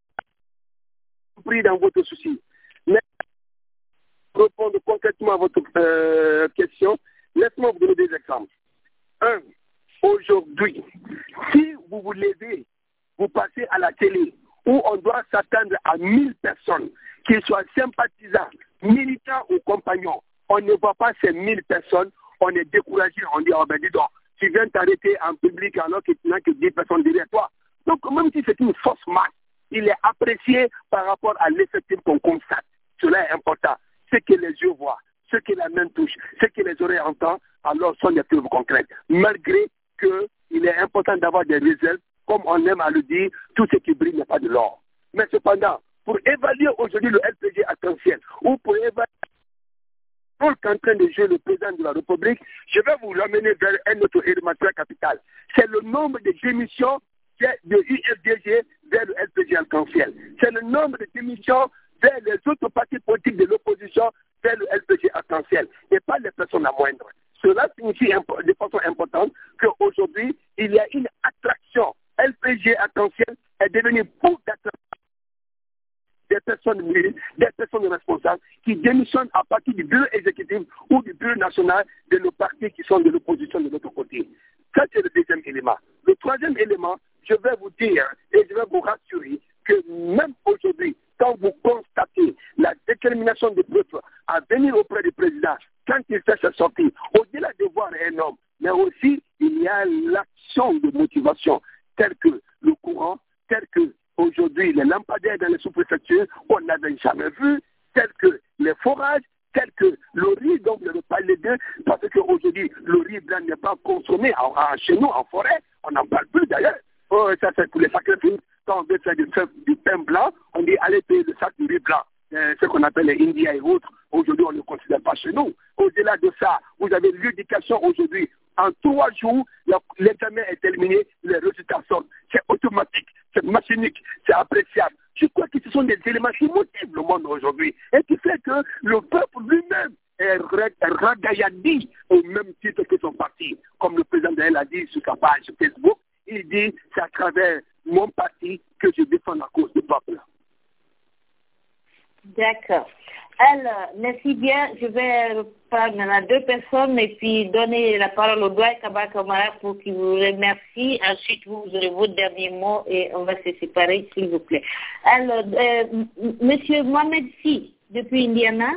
pris dans votre souci. Mais pour répondre concrètement à votre question, laissez-moi vous donner des exemples. Un, aujourd'hui, si vous vous levez, vous passez à la télé, où on doit s'attendre à 1000 personnes, qu'ils soient sympathisants, militants ou compagnons, on ne voit pas ces 1000 personnes, on est découragé, on dit, oh ben dis donc, tu viens t'arrêter en public alors que tu n'as que 10 personnes derrière toi. Donc même si c'est une fausse masse, il est apprécié par rapport à l'effectif qu'on constate. Cela est important. Ce que les yeux voient, ce que la main touche, ce que les oreilles entendent, alors sont des preuves concrètes. Malgré qu'il est important d'avoir des réserves, comme on aime à le dire, tout ce qui brille n'est pas de l'or. Mais cependant, pour évaluer aujourd'hui le LPG Arc-en-Ciel, ou pour évaluer le rôle qu'est en train de jouer le président de la République, je vais vous l'amener vers un autre élément très capital. C'est le nombre de démissions de UFDG vers le LPG Arc-en-Ciel. C'est le nombre de démissions vers les autres partis politiques de l'opposition vers le LPG Arc-en-Ciel, et pas les personnes à moindre. Cela signifie de façon importante qu'aujourd'hui, il y a une attraction. LPG Arc-en-Ciel est devenu pour d'attraction des personnes responsables qui démissionnent à partir du bureau exécutif ou du bureau national de nos partis qui sont de l'opposition de l'autre côté. Ça, c'est le deuxième élément. Le troisième élément, je vais vous dire et je vais vous rassurer que même aujourd'hui, quand vous constatez la détermination du peuple à venir auprès du président, quand il fait sa sortie, au-delà de voir un homme, mais aussi il y a l'action de motivation, telle que le courant, telle que aujourd'hui les lampadaires dans les sous-préfectures qu'on n'avait jamais vu, tels que les forages, tels que le riz, donc je ne parle d'eux, parce qu'aujourd'hui le riz blanc n'est pas consommé chez nous en forêt, on n'en parle plus d'ailleurs. Oh, ça c'est pour les sacrifices. Quand on veut faire du pain blanc, on dit allez payer le sac de riz blanc. Ce qu'on appelle les Indiens et autres, aujourd'hui on ne le considère pas chez nous. Au-delà de ça, vous avez l'éducation aujourd'hui. En 3 jours, l'examen est terminé, les résultats sortent. C'est automatique, c'est machinique, c'est appréciable. Je crois que ce sont des éléments qui motivent le monde aujourd'hui et qui fait que le peuple lui-même est ragaillardi au même titre que son parti. Comme le président de l'a dit sur sa page Facebook, il dit c'est à travers mon parti que je défends la cause du peuple. D'accord. Alors, merci bien. Je vais prendre maintenant 2 personnes et puis donner la parole au doigt Kaba Kamara pour qu'il vous remercie. Ensuite, vous aurez vos derniers mots et on va se séparer, s'il vous plaît. Alors, Monsieur Mohamed Si, depuis Indiana.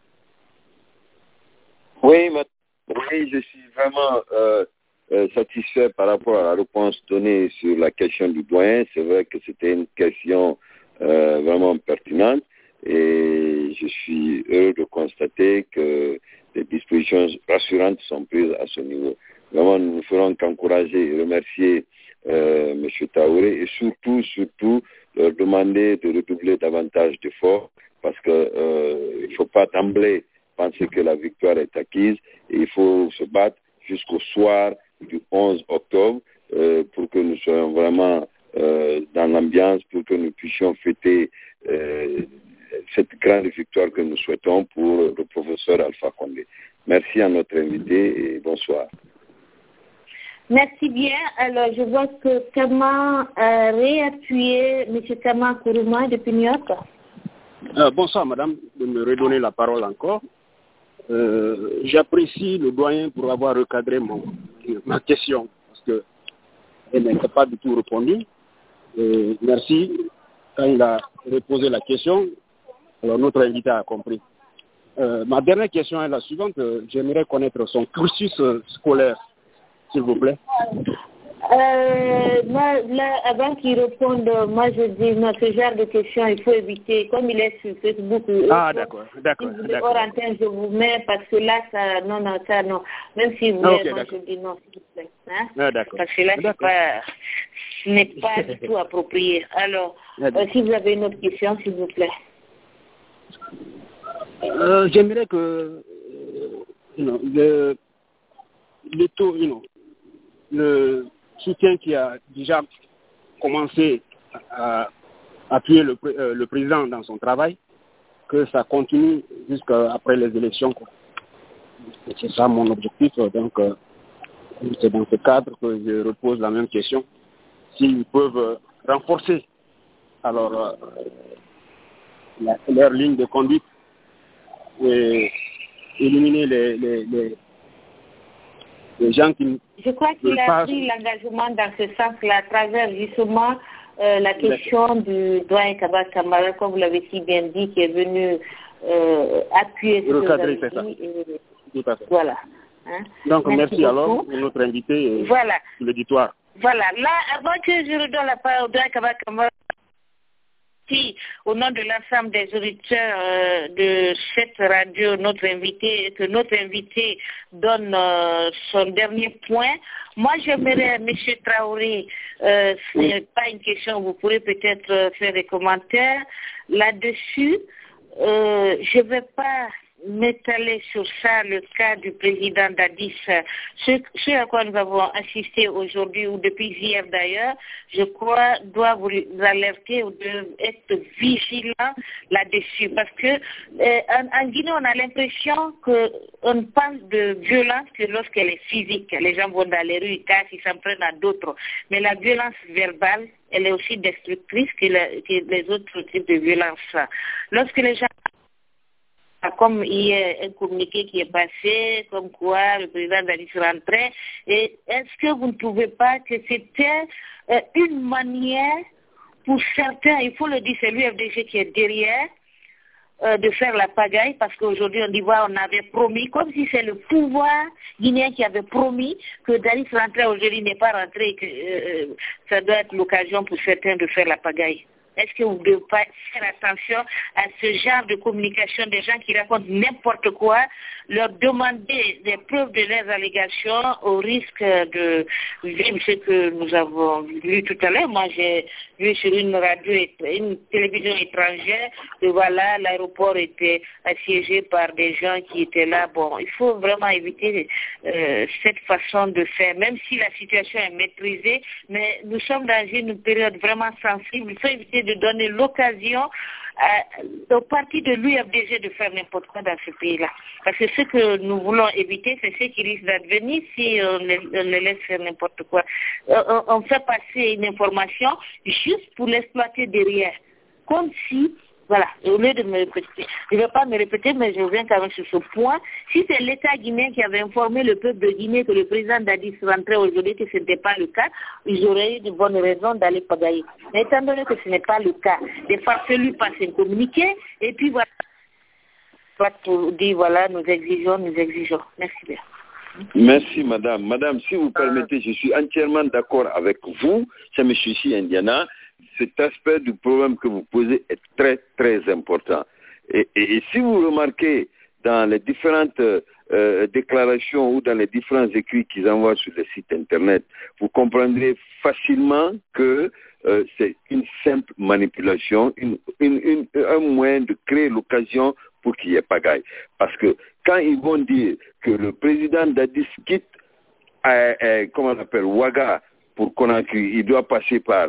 Oui, je suis vraiment satisfait par rapport à la réponse donnée sur la question du doyen. C'est vrai que c'était une question vraiment pertinente. Et je suis heureux de constater que des dispositions rassurantes sont prises à ce niveau. Vraiment, nous ne ferons qu'encourager et remercier M. Traoré et surtout leur demander de redoubler davantage d'efforts parce que il ne faut pas d'emblée penser que la victoire est acquise et il faut se battre jusqu'au soir du 11 octobre pour que nous soyons vraiment dans l'ambiance pour que nous puissions fêter cette grande victoire que nous souhaitons pour le professeur Alpha Condé. Merci à notre invité et bonsoir. Merci bien. Alors, je vois que Kama a réappuyé M. Kama Kourouma depuis New York. Bonsoir, madame, de me redonner la parole encore. J'apprécie le doyen pour avoir recadré ma question, parce qu'elle n'était pas du tout répondue. Merci. Quand il a reposé la question, alors notre invité a compris. Ma dernière question est la suivante. J'aimerais connaître son cursus scolaire, s'il vous plaît. Là, avant qu'il réponde, moi je dis, non, ce genre de questions, il faut éviter. Comme il est sur Facebook, d'accord. Si vous voulez hors antenne, je vous mets, parce que là, ça, non. Même si vous voulez, moi je dis non, s'il vous plaît. Hein? Parce que là, ce n'est pas du tout approprié. Alors, si vous avez une autre question, s'il vous plaît. J'aimerais que le taux, le soutien qui a déjà commencé à appuyer le président dans son travail, que ça continue jusqu'après les élections. C'est ça mon objectif. Donc, c'est dans ce cadre que je repose la même question. S'ils peuvent renforcer alors leur ligne de conduite et éliminer les gens qui... Je crois qu'il a pris l'engagement dans ce sens-là, à travers justement la question du doyen Kaba Kamara, comme vous l'avez si bien dit, qui est venu appuyer ce que vous avez dit. Tout à fait. Voilà. Hein? Donc, merci alors pour notre invité et l'éditoire. Voilà. Là, avant que je redonne la parole au doyen Kaba Kamara, au nom de l'ensemble des auditeurs de cette radio, que notre invité donne son dernier point. Moi, j'aimerais, M. Traoré, ce n'est pas une question, vous pourrez peut-être faire des commentaires là-dessus. Je ne vais pas m'étaler sur ça, le cas du président Dadis. Ce à quoi nous avons assisté aujourd'hui ou depuis hier d'ailleurs, je crois, doit vous alerter ou être vigilant là-dessus. Parce que en Guinée, on a l'impression qu'on parle de violence que lorsqu'elle est physique. Les gens vont dans les rues, ils cassent, ils s'en prennent à d'autres. Mais la violence verbale, elle est aussi destructrice que les autres types de violence. Lorsque les gens... Comme il y a un communiqué qui est passé, comme quoi le président Dadis rentrait, et est-ce que vous ne trouvez pas que c'était une manière pour certains, il faut le dire, c'est l'UFDG qui est derrière, de faire la pagaille, parce qu'aujourd'hui on dit, voilà, on avait promis, comme si c'est le pouvoir guinéen qui avait promis que Dadis rentrait, aujourd'hui n'est pas rentré, et que ça doit être l'occasion pour certains de faire la pagaille. Est-ce que vous ne devez pas faire attention à ce genre de communication des gens qui racontent n'importe quoi, leur demander des preuves de leurs allégations au risque de vivre ce que nous avons vu tout à l'heure. Moi, j'ai vu sur une radio, une télévision étrangère, que voilà, l'aéroport était assiégé par des gens qui étaient là. Bon, il faut vraiment éviter cette façon de faire, même si la situation est maîtrisée, mais nous sommes dans une période vraiment sensible. Il faut éviter de donner l'occasion au parti de l'UFDG de faire n'importe quoi dans ce pays-là. Parce que ce que nous voulons éviter, c'est ce qui risque d'advenir si on les laisse faire n'importe quoi. On fait passer une information juste pour l'exploiter derrière. Comme si, voilà, au lieu de me répéter, je ne vais pas me répéter, mais je reviens quand même sur ce point. Si c'est l'État guinéen qui avait informé le peuple de Guinée que le président Dadis rentrait aujourd'hui, que ce n'était pas le cas, ils auraient eu de bonnes raisons d'aller pagailler. Mais étant donné que ce n'est pas le cas, des farfelus passent un communiqué, et puis voilà, pour dire voilà, nous exigeons. Merci bien. Merci, madame. Madame, si vous permettez, je suis entièrement d'accord avec vous, c'est M. Si Indiana. Cet aspect du problème que vous posez est très, très important. Et si vous remarquez dans les différentes déclarations ou dans les différents écrits qu'ils envoient sur les sites Internet, vous comprendrez facilement que c'est une simple manipulation, un moyen de créer l'occasion pour qu'il y ait pagaille. Parce que quand ils vont dire que le président Dadis quitte, comment on appelle, Ouaga pour Conakry, il doit passer par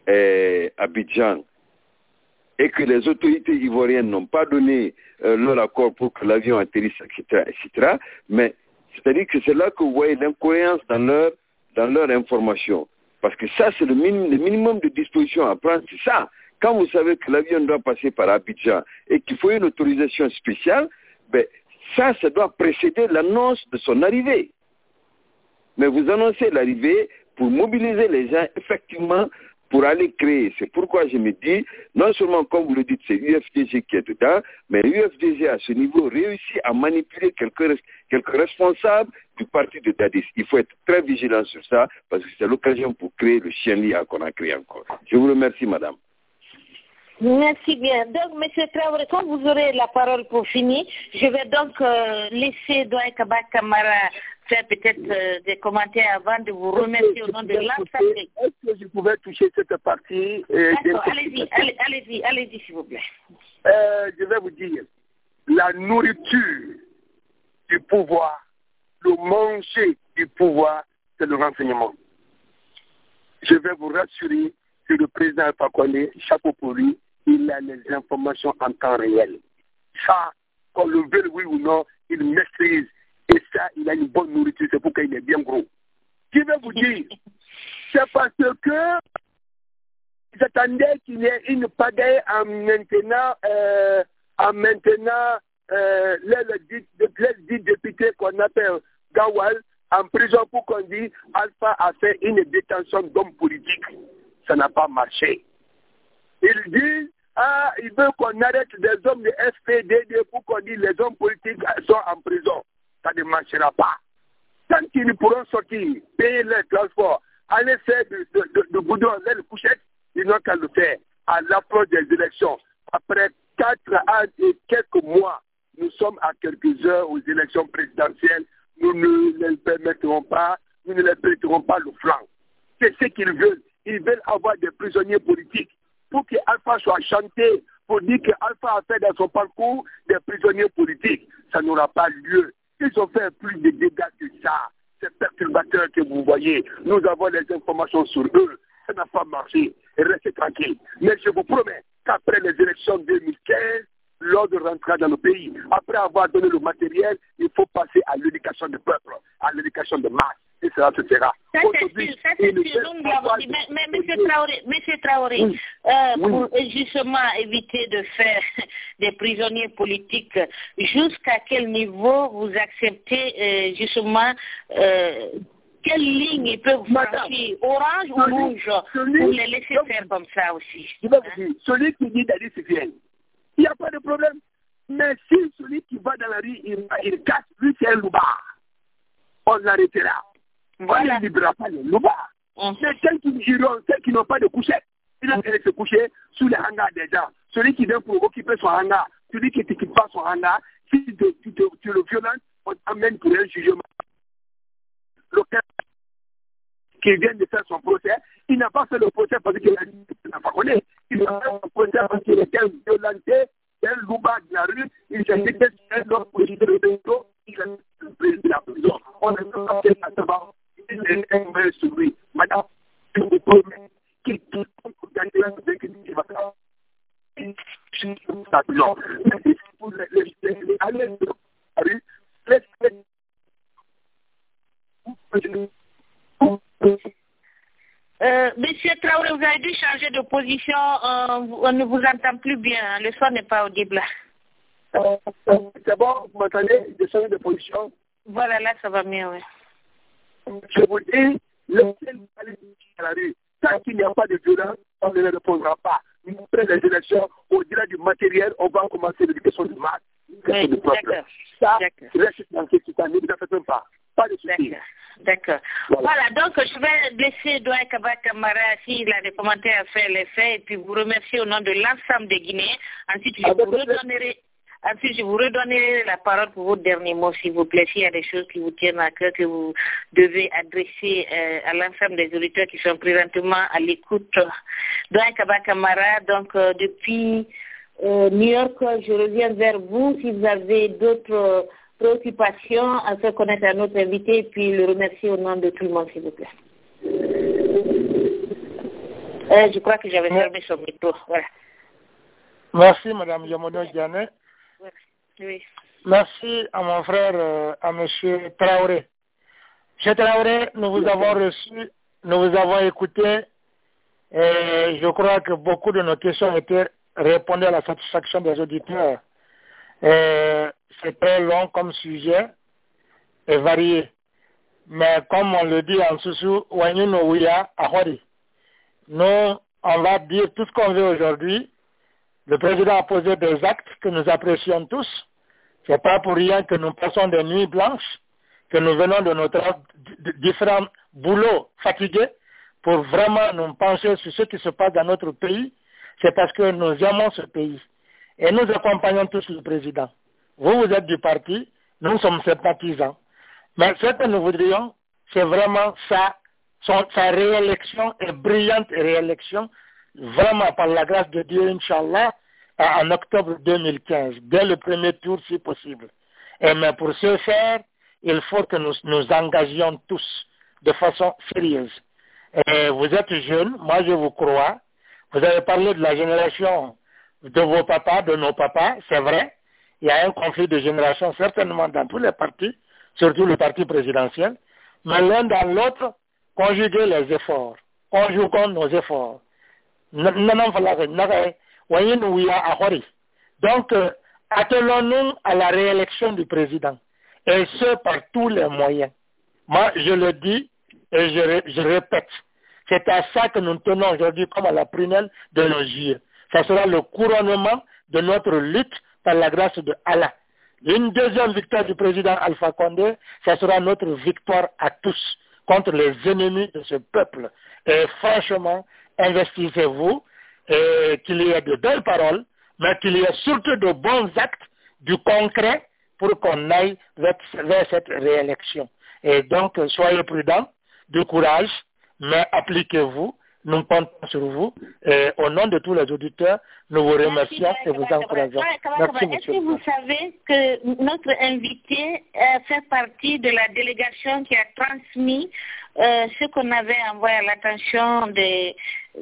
Abidjan et que les autorités ivoiriennes n'ont pas donné leur accord pour que l'avion atterrisse, etc. Mais c'est-à-dire que c'est là que vous voyez l'incohérence dans leur information. Parce que ça, c'est le minimum de dispositions à prendre, c'est ça. Quand vous savez que l'avion doit passer par Abidjan et qu'il faut une autorisation spéciale, ben, ça doit précéder l'annonce de son arrivée. Mais vous annoncez l'arrivée pour mobiliser les gens, effectivement, pour aller créer. C'est pourquoi je me dis, non seulement, comme vous le dites, c'est l'UFDG qui est dedans, mais l'UFDG, à ce niveau, réussit à manipuler quelques responsables du parti de Dadis. Il faut être très vigilant sur ça, parce que c'est l'occasion pour créer le chien-lit qu'on a créé encore. Je vous remercie, madame. Merci bien. Donc, M. Traoré, quand vous aurez la parole pour finir, je vais donc laisser Doyen Kaba Kamara faire peut-être des commentaires avant de vous remercier au nom de l'ensemble. Est-ce que je pouvais toucher cette partie D'accord, allez-y, s'il vous plaît. Je vais vous dire, la nourriture du pouvoir, le manger du pouvoir, c'est le renseignement. Je vais vous rassurer que le président Alpha Condé, chapeau pour lui, il a les informations en temps réel. Ça, qu'on le veut oui ou non, il maîtrise. Et ça, il a une bonne nourriture, c'est pourquoi il est bien gros. Je vais vous dire, c'est parce que j'attendais qu'il y ait une pagaille en maintenant les 10 députés qu'on appelle Gawal en prison pour qu'on dise Alpha a fait une détention d'hommes politiques. Ça n'a pas marché. Ils disent, ils veulent qu'on arrête des hommes de FPDD pour qu'on dise les hommes politiques sont en prison. Ça ne marchera pas. Tant qu'ils ne pourront sortir, payer leur transport, aller faire de boudon, les couchettes, ils n'ont qu'à le faire. À l'approche des élections, après 4 ans et quelques mois, nous sommes à quelques heures aux élections présidentielles, nous ne les permettrons pas, nous ne les prêterons pas le flanc. C'est ce qu'ils veulent. Ils veulent avoir des prisonniers politiques pour que Alpha soit chanté, pour dire que Alpha a fait dans son parcours des prisonniers politiques. Ça n'aura pas lieu. Ils ont fait plus de dégâts que ça. Ces perturbateurs que vous voyez, nous avons les informations sur eux. Ça n'a pas marché. Restez tranquille. Mais je vous promets qu'après les élections 2015, l'ordre rentrera dans le pays. Après avoir donné le matériel, il faut passer à l'éducation du peuple, à l'éducation de masse. Et cela se fera. Ça c'est sûr, nous l'avons dit. Mais M. Traoré, pour justement éviter de faire des prisonniers politiques, jusqu'à quel niveau vous acceptez justement quelle ligne ils peuvent franchir, orange ou rouge, pour les laisser faire comme ça aussi? Je vais vous dire, celui qui dit d'aller se vient, il n'y a pas de problème. Mais si celui qui va dans la rue, il casse, lui c'est un loupard, on l'arrêtera. Voilà. On ne libérera pas les loupards. Mais ceux qui n'ont pas de couchette, ils vont aller se coucher sous les hangars des gens. Celui qui vient pour occuper son hangar, celui qui n'occupe pas son hangar, si tu le violentes, on t'amène pour un jugement. L'auteur qui vient de faire son procès, il n'a pas fait le procès parce qu'il n'a pas connu. Il a fait son procès parce qu'il était violenté, un loupard de la rue, il s'est dit que c'est un homme politique de l'État, il a pris de la prison. On a fait ça devant. Il est un peu sur lui. Madame, je vous promets qu'il peut gagner la vie qui va faire. Non. Mais pour les aller de la rue, Monsieur Traoré, vous avez dû changer de position. On ne vous entend plus bien. Le son n'est pas audible. C'est bon, vous m'entendez? J'ai changé de position. Voilà, là, ça va mieux, oui. Je vous dis, le ciel va aller à la rue. Tant qu'il n'y a pas de violence, on ne le répondra pas. Après les élections, au-delà du matériel, on va commencer l'éducation du masse. Oui, d'accord. Ça, reste tranquille, ne vous en faites même pas. Pas de soucis. D'accord. Voilà, donc je vais laisser Doyen Kaba Kamara, s'il a des commentaires à faire, les faits, et puis vous remercier au nom de l'ensemble des Guinéens. Ensuite, je vous redonnerai la parole pour vos derniers mots, s'il vous plaît, s'il y a des choses qui vous tiennent à cœur, que vous devez adresser à l'ensemble des auditeurs qui sont présentement à l'écoute. Doyen Kaba Kamara, donc depuis New York, je reviens vers vous si vous avez d'autres préoccupations à faire connaître à notre invité et puis le remercier au nom de tout le monde, s'il vous plaît. Je crois que j'avais fermé son micro. Voilà. Merci, Mme Yamono Diané. Oui. Merci à mon frère, à M. Traoré. M. Traoré, nous vous avons reçu, nous vous avons écouté, et je crois que beaucoup de nos questions étaient répondues à la satisfaction des auditeurs. C'est très long comme sujet et varié. Mais comme on le dit en Soussou, nous, on va dire tout ce qu'on veut aujourd'hui. Le président a posé des actes que nous apprécions tous. Ce n'est pas pour rien que nous passons des nuits blanches, que nous venons de notre différents boulots fatigués pour vraiment nous pencher sur ce qui se passe dans notre pays. C'est parce que nous aimons ce pays. Et nous accompagnons tous le président. Vous êtes du parti, nous sommes sympathisants. Mais ce que nous voudrions, c'est vraiment sa réélection, et brillante réélection, vraiment par la grâce de Dieu, Inch'Allah, en octobre 2015, dès le premier tour si possible. Mais pour ce faire, il faut que nous nous engagions tous de façon sérieuse. Et vous êtes jeunes, moi je vous crois. Vous avez parlé de la génération de vos papas, de nos papas, c'est vrai. Il y a un conflit de génération certainement dans tous les partis, surtout le parti présidentiel. Mais l'un dans l'autre, conjuguer les efforts. Conjuguons nos efforts. Donc, attelons-nous à la réélection du président. Et ce, par tous les moyens. Moi, je le dis et je répète. C'est à ça que nous tenons aujourd'hui comme à la prunelle de nos yeux. Ça sera le couronnement de notre lutte par la grâce de Allah. Une deuxième victoire du président Alpha Condé, ça sera notre victoire à tous contre les ennemis de ce peuple. Et franchement, investissez-vous et qu'il y ait de belles paroles, mais qu'il y ait surtout de bons actes, du concret, pour qu'on aille vers cette réélection. Et donc, soyez prudents, du courage, mais appliquez-vous. Nous comptons sur vous. Et au nom de tous les auditeurs, nous vous remercions et vous encourageons. Merci, Est-ce que vous savez que notre invité fait partie de la délégation qui a transmis ce qu'on avait envoyé à l'attention des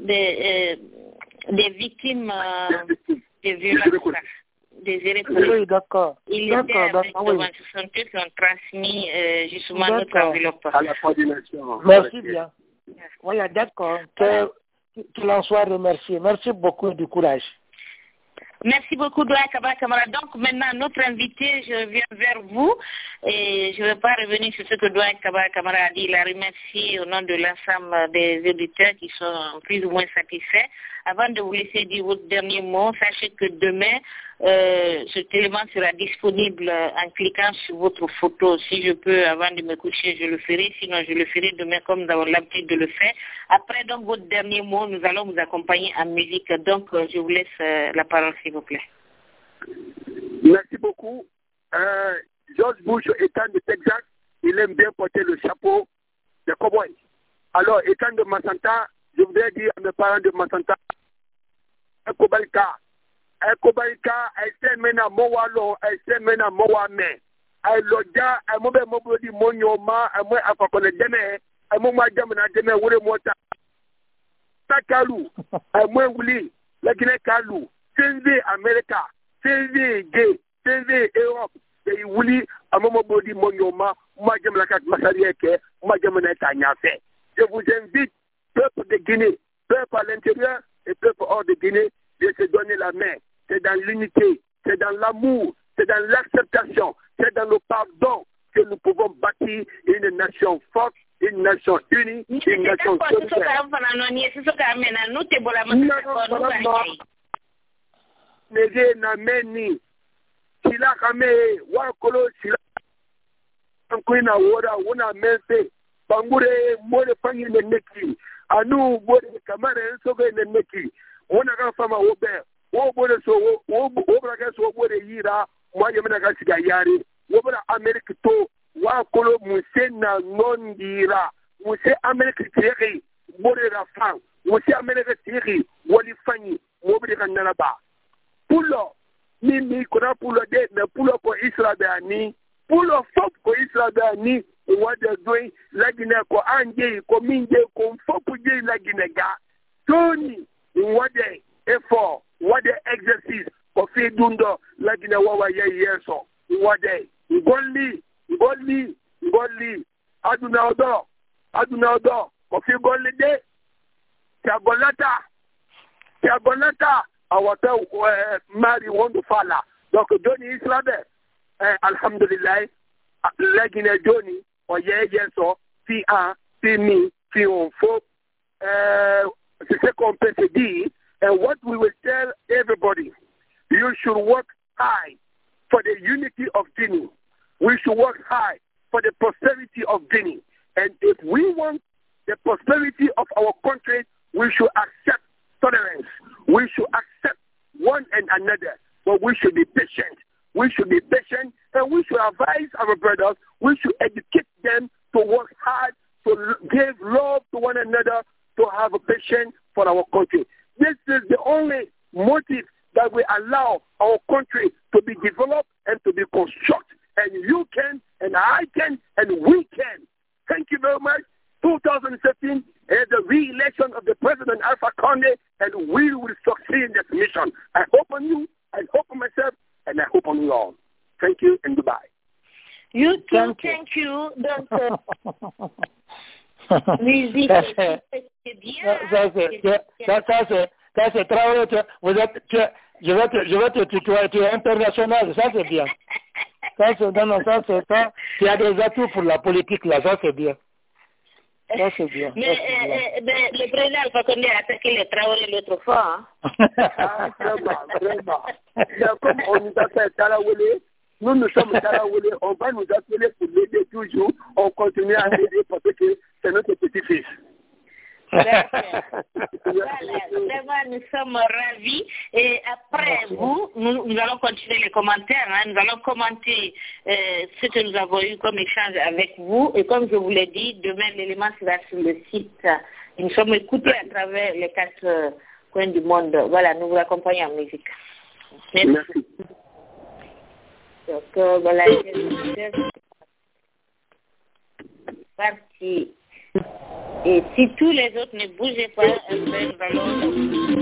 victimes des violences, des éruptions? Oui, d'accord. Il y a des qui ont transmis justement notre enveloppe. À la coordination. Merci bien. Oui, d'accord. Qu'il en soit remercié. Merci beaucoup du courage. Merci beaucoup, Douai Kabara Kamara. Donc, maintenant, notre invité, je viens vers vous et je ne vais pas revenir sur ce que Douai Kabara Kamara a dit. Il a remercié au nom de l'ensemble des auditeurs qui sont plus ou moins satisfaits. Avant de vous laisser dire votre dernier mot, sachez que demain, cet élément sera disponible en cliquant sur votre photo. Si je peux, avant de me coucher, je le ferai. Sinon, je le ferai demain comme nous avons l'habitude de le faire. Après, donc, votre dernier mot, nous allons vous accompagner en musique. Donc, je vous laisse la parole, s'il vous plaît. Merci beaucoup. George Bush, étant de Texas, il aime bien porter le chapeau de cowboy. Alors, étant de Massanta, je voudrais dire à mes parents de Massanta, Kobalika, Mena Mowalo, Mena Mowame, Loja, Mobe Mobodi Monyoma, Amwe Apakone Deme, Amoma Jamana Deme, Wure Mota, Takalu, Amwe Wuli, Lagine Kalu, Senzi America, Senzi Gay, Senzi Europe, et Wuli, Amomobodi Monyoma, Majamaka Masarieke, Majamana Tanyafe. Je vous invite, peuple de Guinée, peuple à l'intérieur et peuple hors de Guinée, de se donner la main. C'est dans l'unité, c'est dans l'amour, c'est dans l'acceptation, c'est dans le pardon que nous pouvons bâtir une nation forte, une nation unie, une nation solidaire. Bangure mole pangi ne neki anu bode kamare sobe ne neki wona ga fama wobe wo bode so wo braga so bode yira mo yemna ga siga yari wo bra amerique to wa kolo musena nondira muse amerique tiri bode rafa muse amerique tiri woli fanyi mo bode kan nalaba pulo mimi kona pulo de na pulo ko israel ni pulo fop ko israel ni what they're doing, like in a ko anje, ko minje, ko fopu je like in a ga. Johnny, what day effort, what day exercise, Kofi Dundo, Lagina Wawa Yeso, what day, Godly, Adunaudo, Kofi Godly Day, Tiagonata, our Mary Wonderfalla, Dr. Johnny Islabe, Alhamdulillah, Lagina Johnny, or Yeso, P.A. me, and what we will tell everybody, you should work high for the unity of Guinea. We should work high for the prosperity of Guinea. And if we want the prosperity of our country, we should accept tolerance. We should accept one and another, but we should be patient. We should be patient, and we should advise our brothers. We should educate them to work hard, to give love to one another, to have a patience for our country. This is the only motive that will allow our country to be developed and to be constructed. And you can, and I can, and we can. Thank you very much. 2015 is the re-election of the President Alpha Conde, and we will succeed in this mission. I hope on you, I hope on myself, and I hope on you all. Thank you, and goodbye. You too, thank you. Donc, musique, c'est bien. Ça c'est Traoré, je vais te tutoyer, tu es international, ça c'est bien. Ça c'est ça. Tu as des atouts pour la politique là, ça c'est bien. Ça c'est bien. Mais le président Alpha Condé a attaqué les Traoré l'autre fois. Vraiment. Comme on nous a fait Tarawele, nous sommes Tarawele, on va nous appeler pour l'aider toujours, on continue à l'aider parce que c'est notre petit-fils. Voilà, vraiment, nous sommes ravis. Et après vous, nous allons continuer les commentaires. Nous allons commenter ce que nous avons eu comme échange avec vous. Et comme je vous l'ai dit, demain, l'élément sera sur le site. Nous sommes écoutés à travers les 4 coins du monde. Voilà, nous vous accompagnons en musique. Merci. Donc, voilà, c'est parti. Et si tous les autres ne bougeaient pas, nous allons...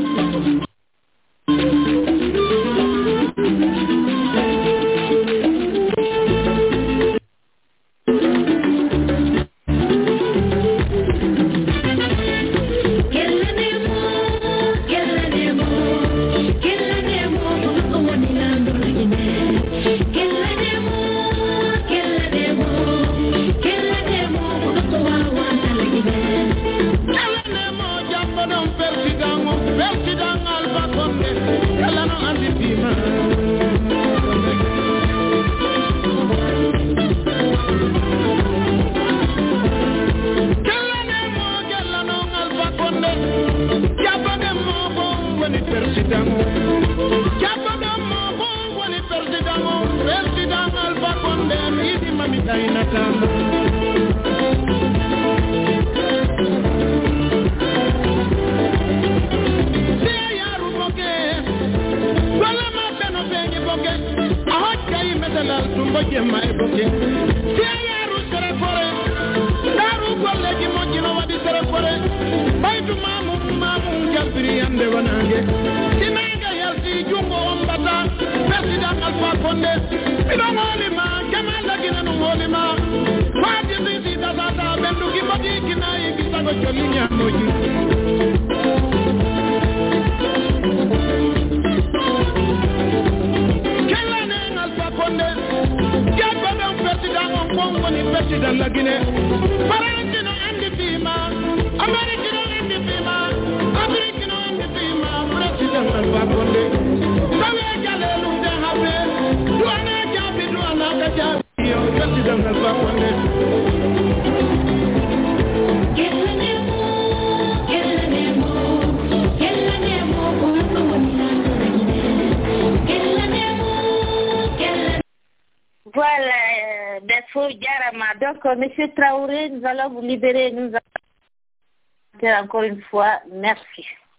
Voilà, Defo Yarama. Donc, M. Traoré, nous allons vous libérer. Nous allons encore une fois, merci.